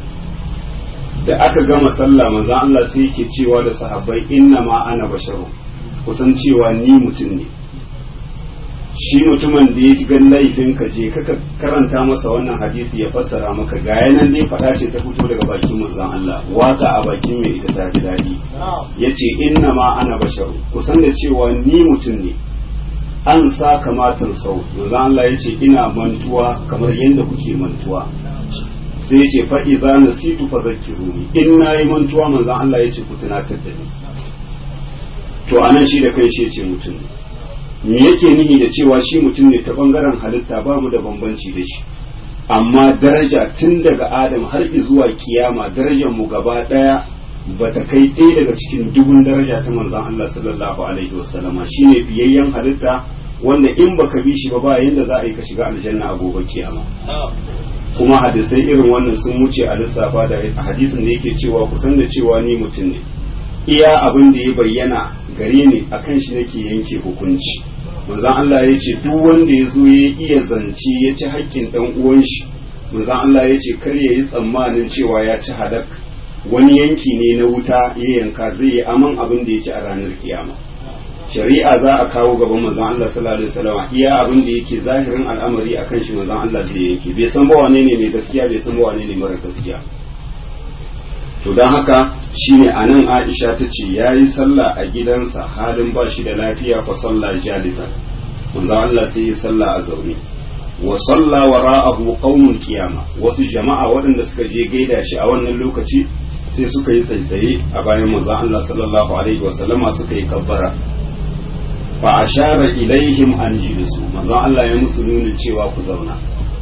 Da aka gama sallah manzon Allah sai yake cewa da sahabbai inna ma ana basharu, kusan cewa ni mutum ne. Shi mutumin da ya ji gan laifin ka je kaka karanta masa wannan hadisi ya fassara maka ga yanan dai faɗa ce ta fito daga bakin manzon Allah, waka a bakin mai ita ta ji daɗi. Yace inna ma ana basharu, kusan da cewa ni mutum ne, an sa kamatan sau. Manzon Allah yace ina mantuwa kamar yadda kuke mantuwa. Sai yace fa idza nasitu fa zakkiruni, in nayi mantuwa manzon Allah yace ku tunatar da ni. To anan shi da kai shi yace mutum ne. Me yake nihi da cewa shi mutum ne ta bangaren halitta ba mu da bambanci da shi, amma daraja tun daga Adam har zuwa kiyama darajar mu gaba daya bata kai ɗaya daga cikin dubun daraja ta manzon Allah sallallahu alaihi wasallama. Shine fiyayyen halitta wanda in baka bi shi ba ba yanda za a yi ka shiga aljanna a gobe kiyama. Kuma hadisai irin wannan sun wuce a lissafa da hadisin da yake cewa kusan da cewa ni mutum ne, iya abin da ya bayyana gare ni akan shi nake yanke hukunci. Manzon Allah ya ce duk wanda ya zo ya iya zance ya ci haƙƙin ɗan uwan shi, manzon Allah ya ce kar ya yi tsammanin cewa ya ci halak, wani yanki ne na wuta ya yanka zai yi aman abin da ya ci a ranar kiyama. Shari'a za a kawo gaban manzon Allah sallallahu alaihi wasallam, iya abin da yake zahirin al'amari akan shi manzon Allah zai yanke, bai san ba wane ne mai gaskiya, bai san ba wane ne mara gaskiya. To don haka shine anan Aisha ta ce ya yi sallah a gidansa halin ba shi da lafiya fa salla jalisan, manzo Allah sai ya salla a zaune. Wa salla wara'ahu qaumun qiyama, wasu jama'a waɗanda suka je gaida shi a wannan lokaci sai suka yi tsaitsaye a bayan manzo Allah sallallahu alaihi wasallama suka yi kabbara. Fa ashara ilaihim an jilisu, manzo Allah ya musu nuni cewa ku zauna.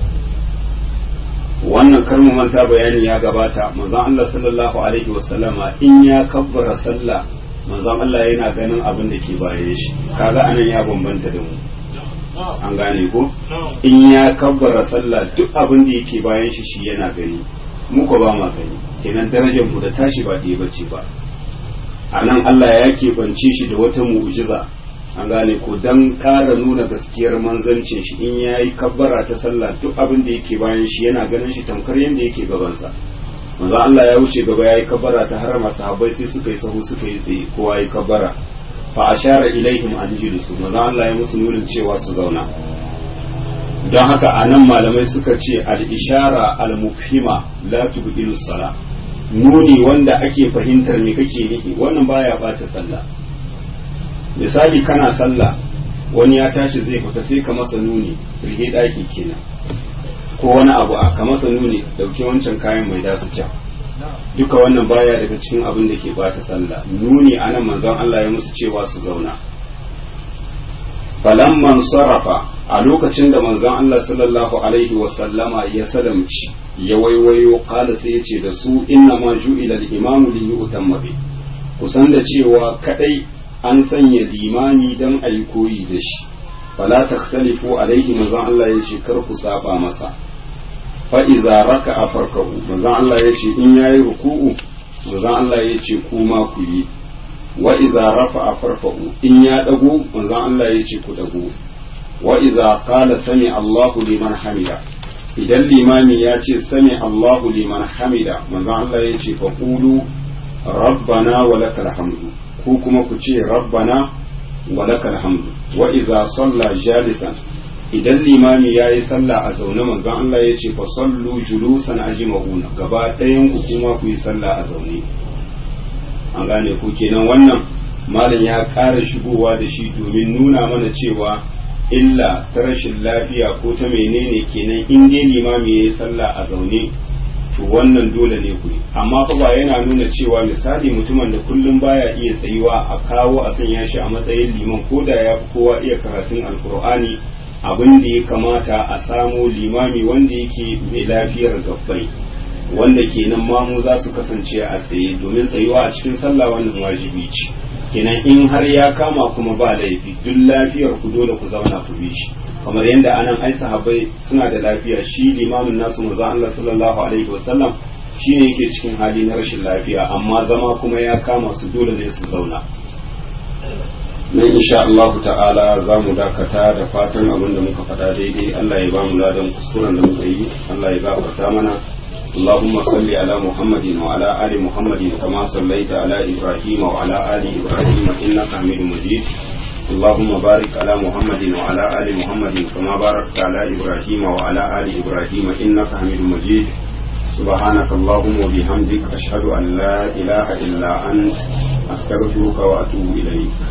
Wannan karmu manta bayani ya gabata, manzon Allah sallallahu alaihi wasallama in ya kabbara sallah manzon Allah yana ganin abin da ke bayan shi, kaga anan ya bambanta da mu, an gane ko? In ya kabbara sallah duk abin da yake bayan shi shi yana gani, mu ko ba ma gani, kenan darajar mu da tashi ba ɗaya bace ba. Anan Allah ya keɓance shi da wata mu'jiza, an gane ko, dan ƙara nuna gaskiyar manzancin shi. In ya yi kabbara ta sallah duk abin da yake bayan shi yana ganin shi tamkar yadda yake gabansa. Manzo Allah ya wuce gaba ya yi kabbara ta harama, sahabbai sai suka yi sahu suka yi tsaye, kowa yi kabbara. Fa ashara ilaihim an jilisu, manzo Allah ya musu nunin cewa su zauna. Don haka anan malamai suka ce al-ishara al-mufhima la tubdilu sala, nuni wanda ake fahimtar me kake nufi, wannan baya bata sallah. Misali kana sallah wani ya tashi zai fita sai ka masa nuni rige daki kenan, ko wani abu a ka masa nuni dauke wancan kayan mai dasu can, duka wannan baya daga cikin abin da ke bata sallah. Nuni anan manzon Allah ya musu cewa su zauna. Falamman sarafa, a lokacin da manzon Allah sallallahu alaihi wasallama ya salamci ya waiwayo kala sai ya ce da su inna ma ju'ila al-imamu li yu'tamma bi, kusan da cewa kadai an sanya limani dan ayi koyi da shi. Fala takhtalifu alaihi, manzon Allah ya ce kar ku saba masa. Fa idza raka'a farkahu, manzon Allah ya ce in yayi ruku'u manzon Allah ya ce kuma ku yi. Wa idza rafa'a farfa'u, in ya dago manzon Allah ya ce ku dago. Wa idza qala sami Allahu liman hamida, idan limami ya ce sami Allahu liman hamida manzon Allah ya ce fa qulu rabbana wa lakal hamdu, ko kuma ku ce rabbana wa lakal hamdu. Wa idza salla jalisan, idan limami yayi sallah a zaune manzon Allah ya ce fa sallu julusan ajma'una, gaba ɗayan ku kuma ku yi sallah a zaune. An gane ku kenan, wannan malam ya ƙara shigowa da shi domin nuna mana cewa illa ta rashin lafiya ko ta menene kenan in dai limami yayi sallah a zaune to wannan dole ne ku yi. Amma fa ba yana nuna cewa misali mutumin da kullum baya iya tsayuwa a kawo a sanya shi a matsayin liman, ko da ya fi kowa iya karatun alkur'ani, abin da ya kamata a samo limami wanda yake mai lafiyar gabbai, wanda kenan mamu za su kasance a tsaye, domin tsayuwa a cikin sallah wannan wajibi ce. Kenan in har ya kama kuma ba laifi, duk lafiyar ku dole ku zauna ku bi shi, kamar yadda anan ai sahabbai suna da lafiya, shi limamin nasu manzo Allah sallallahu alaihi wasallam shine yake cikin hali na rashin lafiya, amma zama kuma ya kama su dole ne su zauna. Nan insha Allah ta'ala za mu dakata, da fatan abin da muka faɗa daidai Allah ya ba mu ladan kuskuren da muka yi, Allah ya gafarta mana. اللهم صل على محمد وعلى آل محمد كما صليت على إبراهيم وعلى آل إبراهيم إنك حميد مجيد اللهم بارك على محمد وعلى آل محمد كما باركت على إبراهيم وعلى آل إبراهيم إنك حميد مجيد سبحانك اللهم وبحمدك أشهد أن لا إله إلا أنت أستغفرك وأتوب إليك.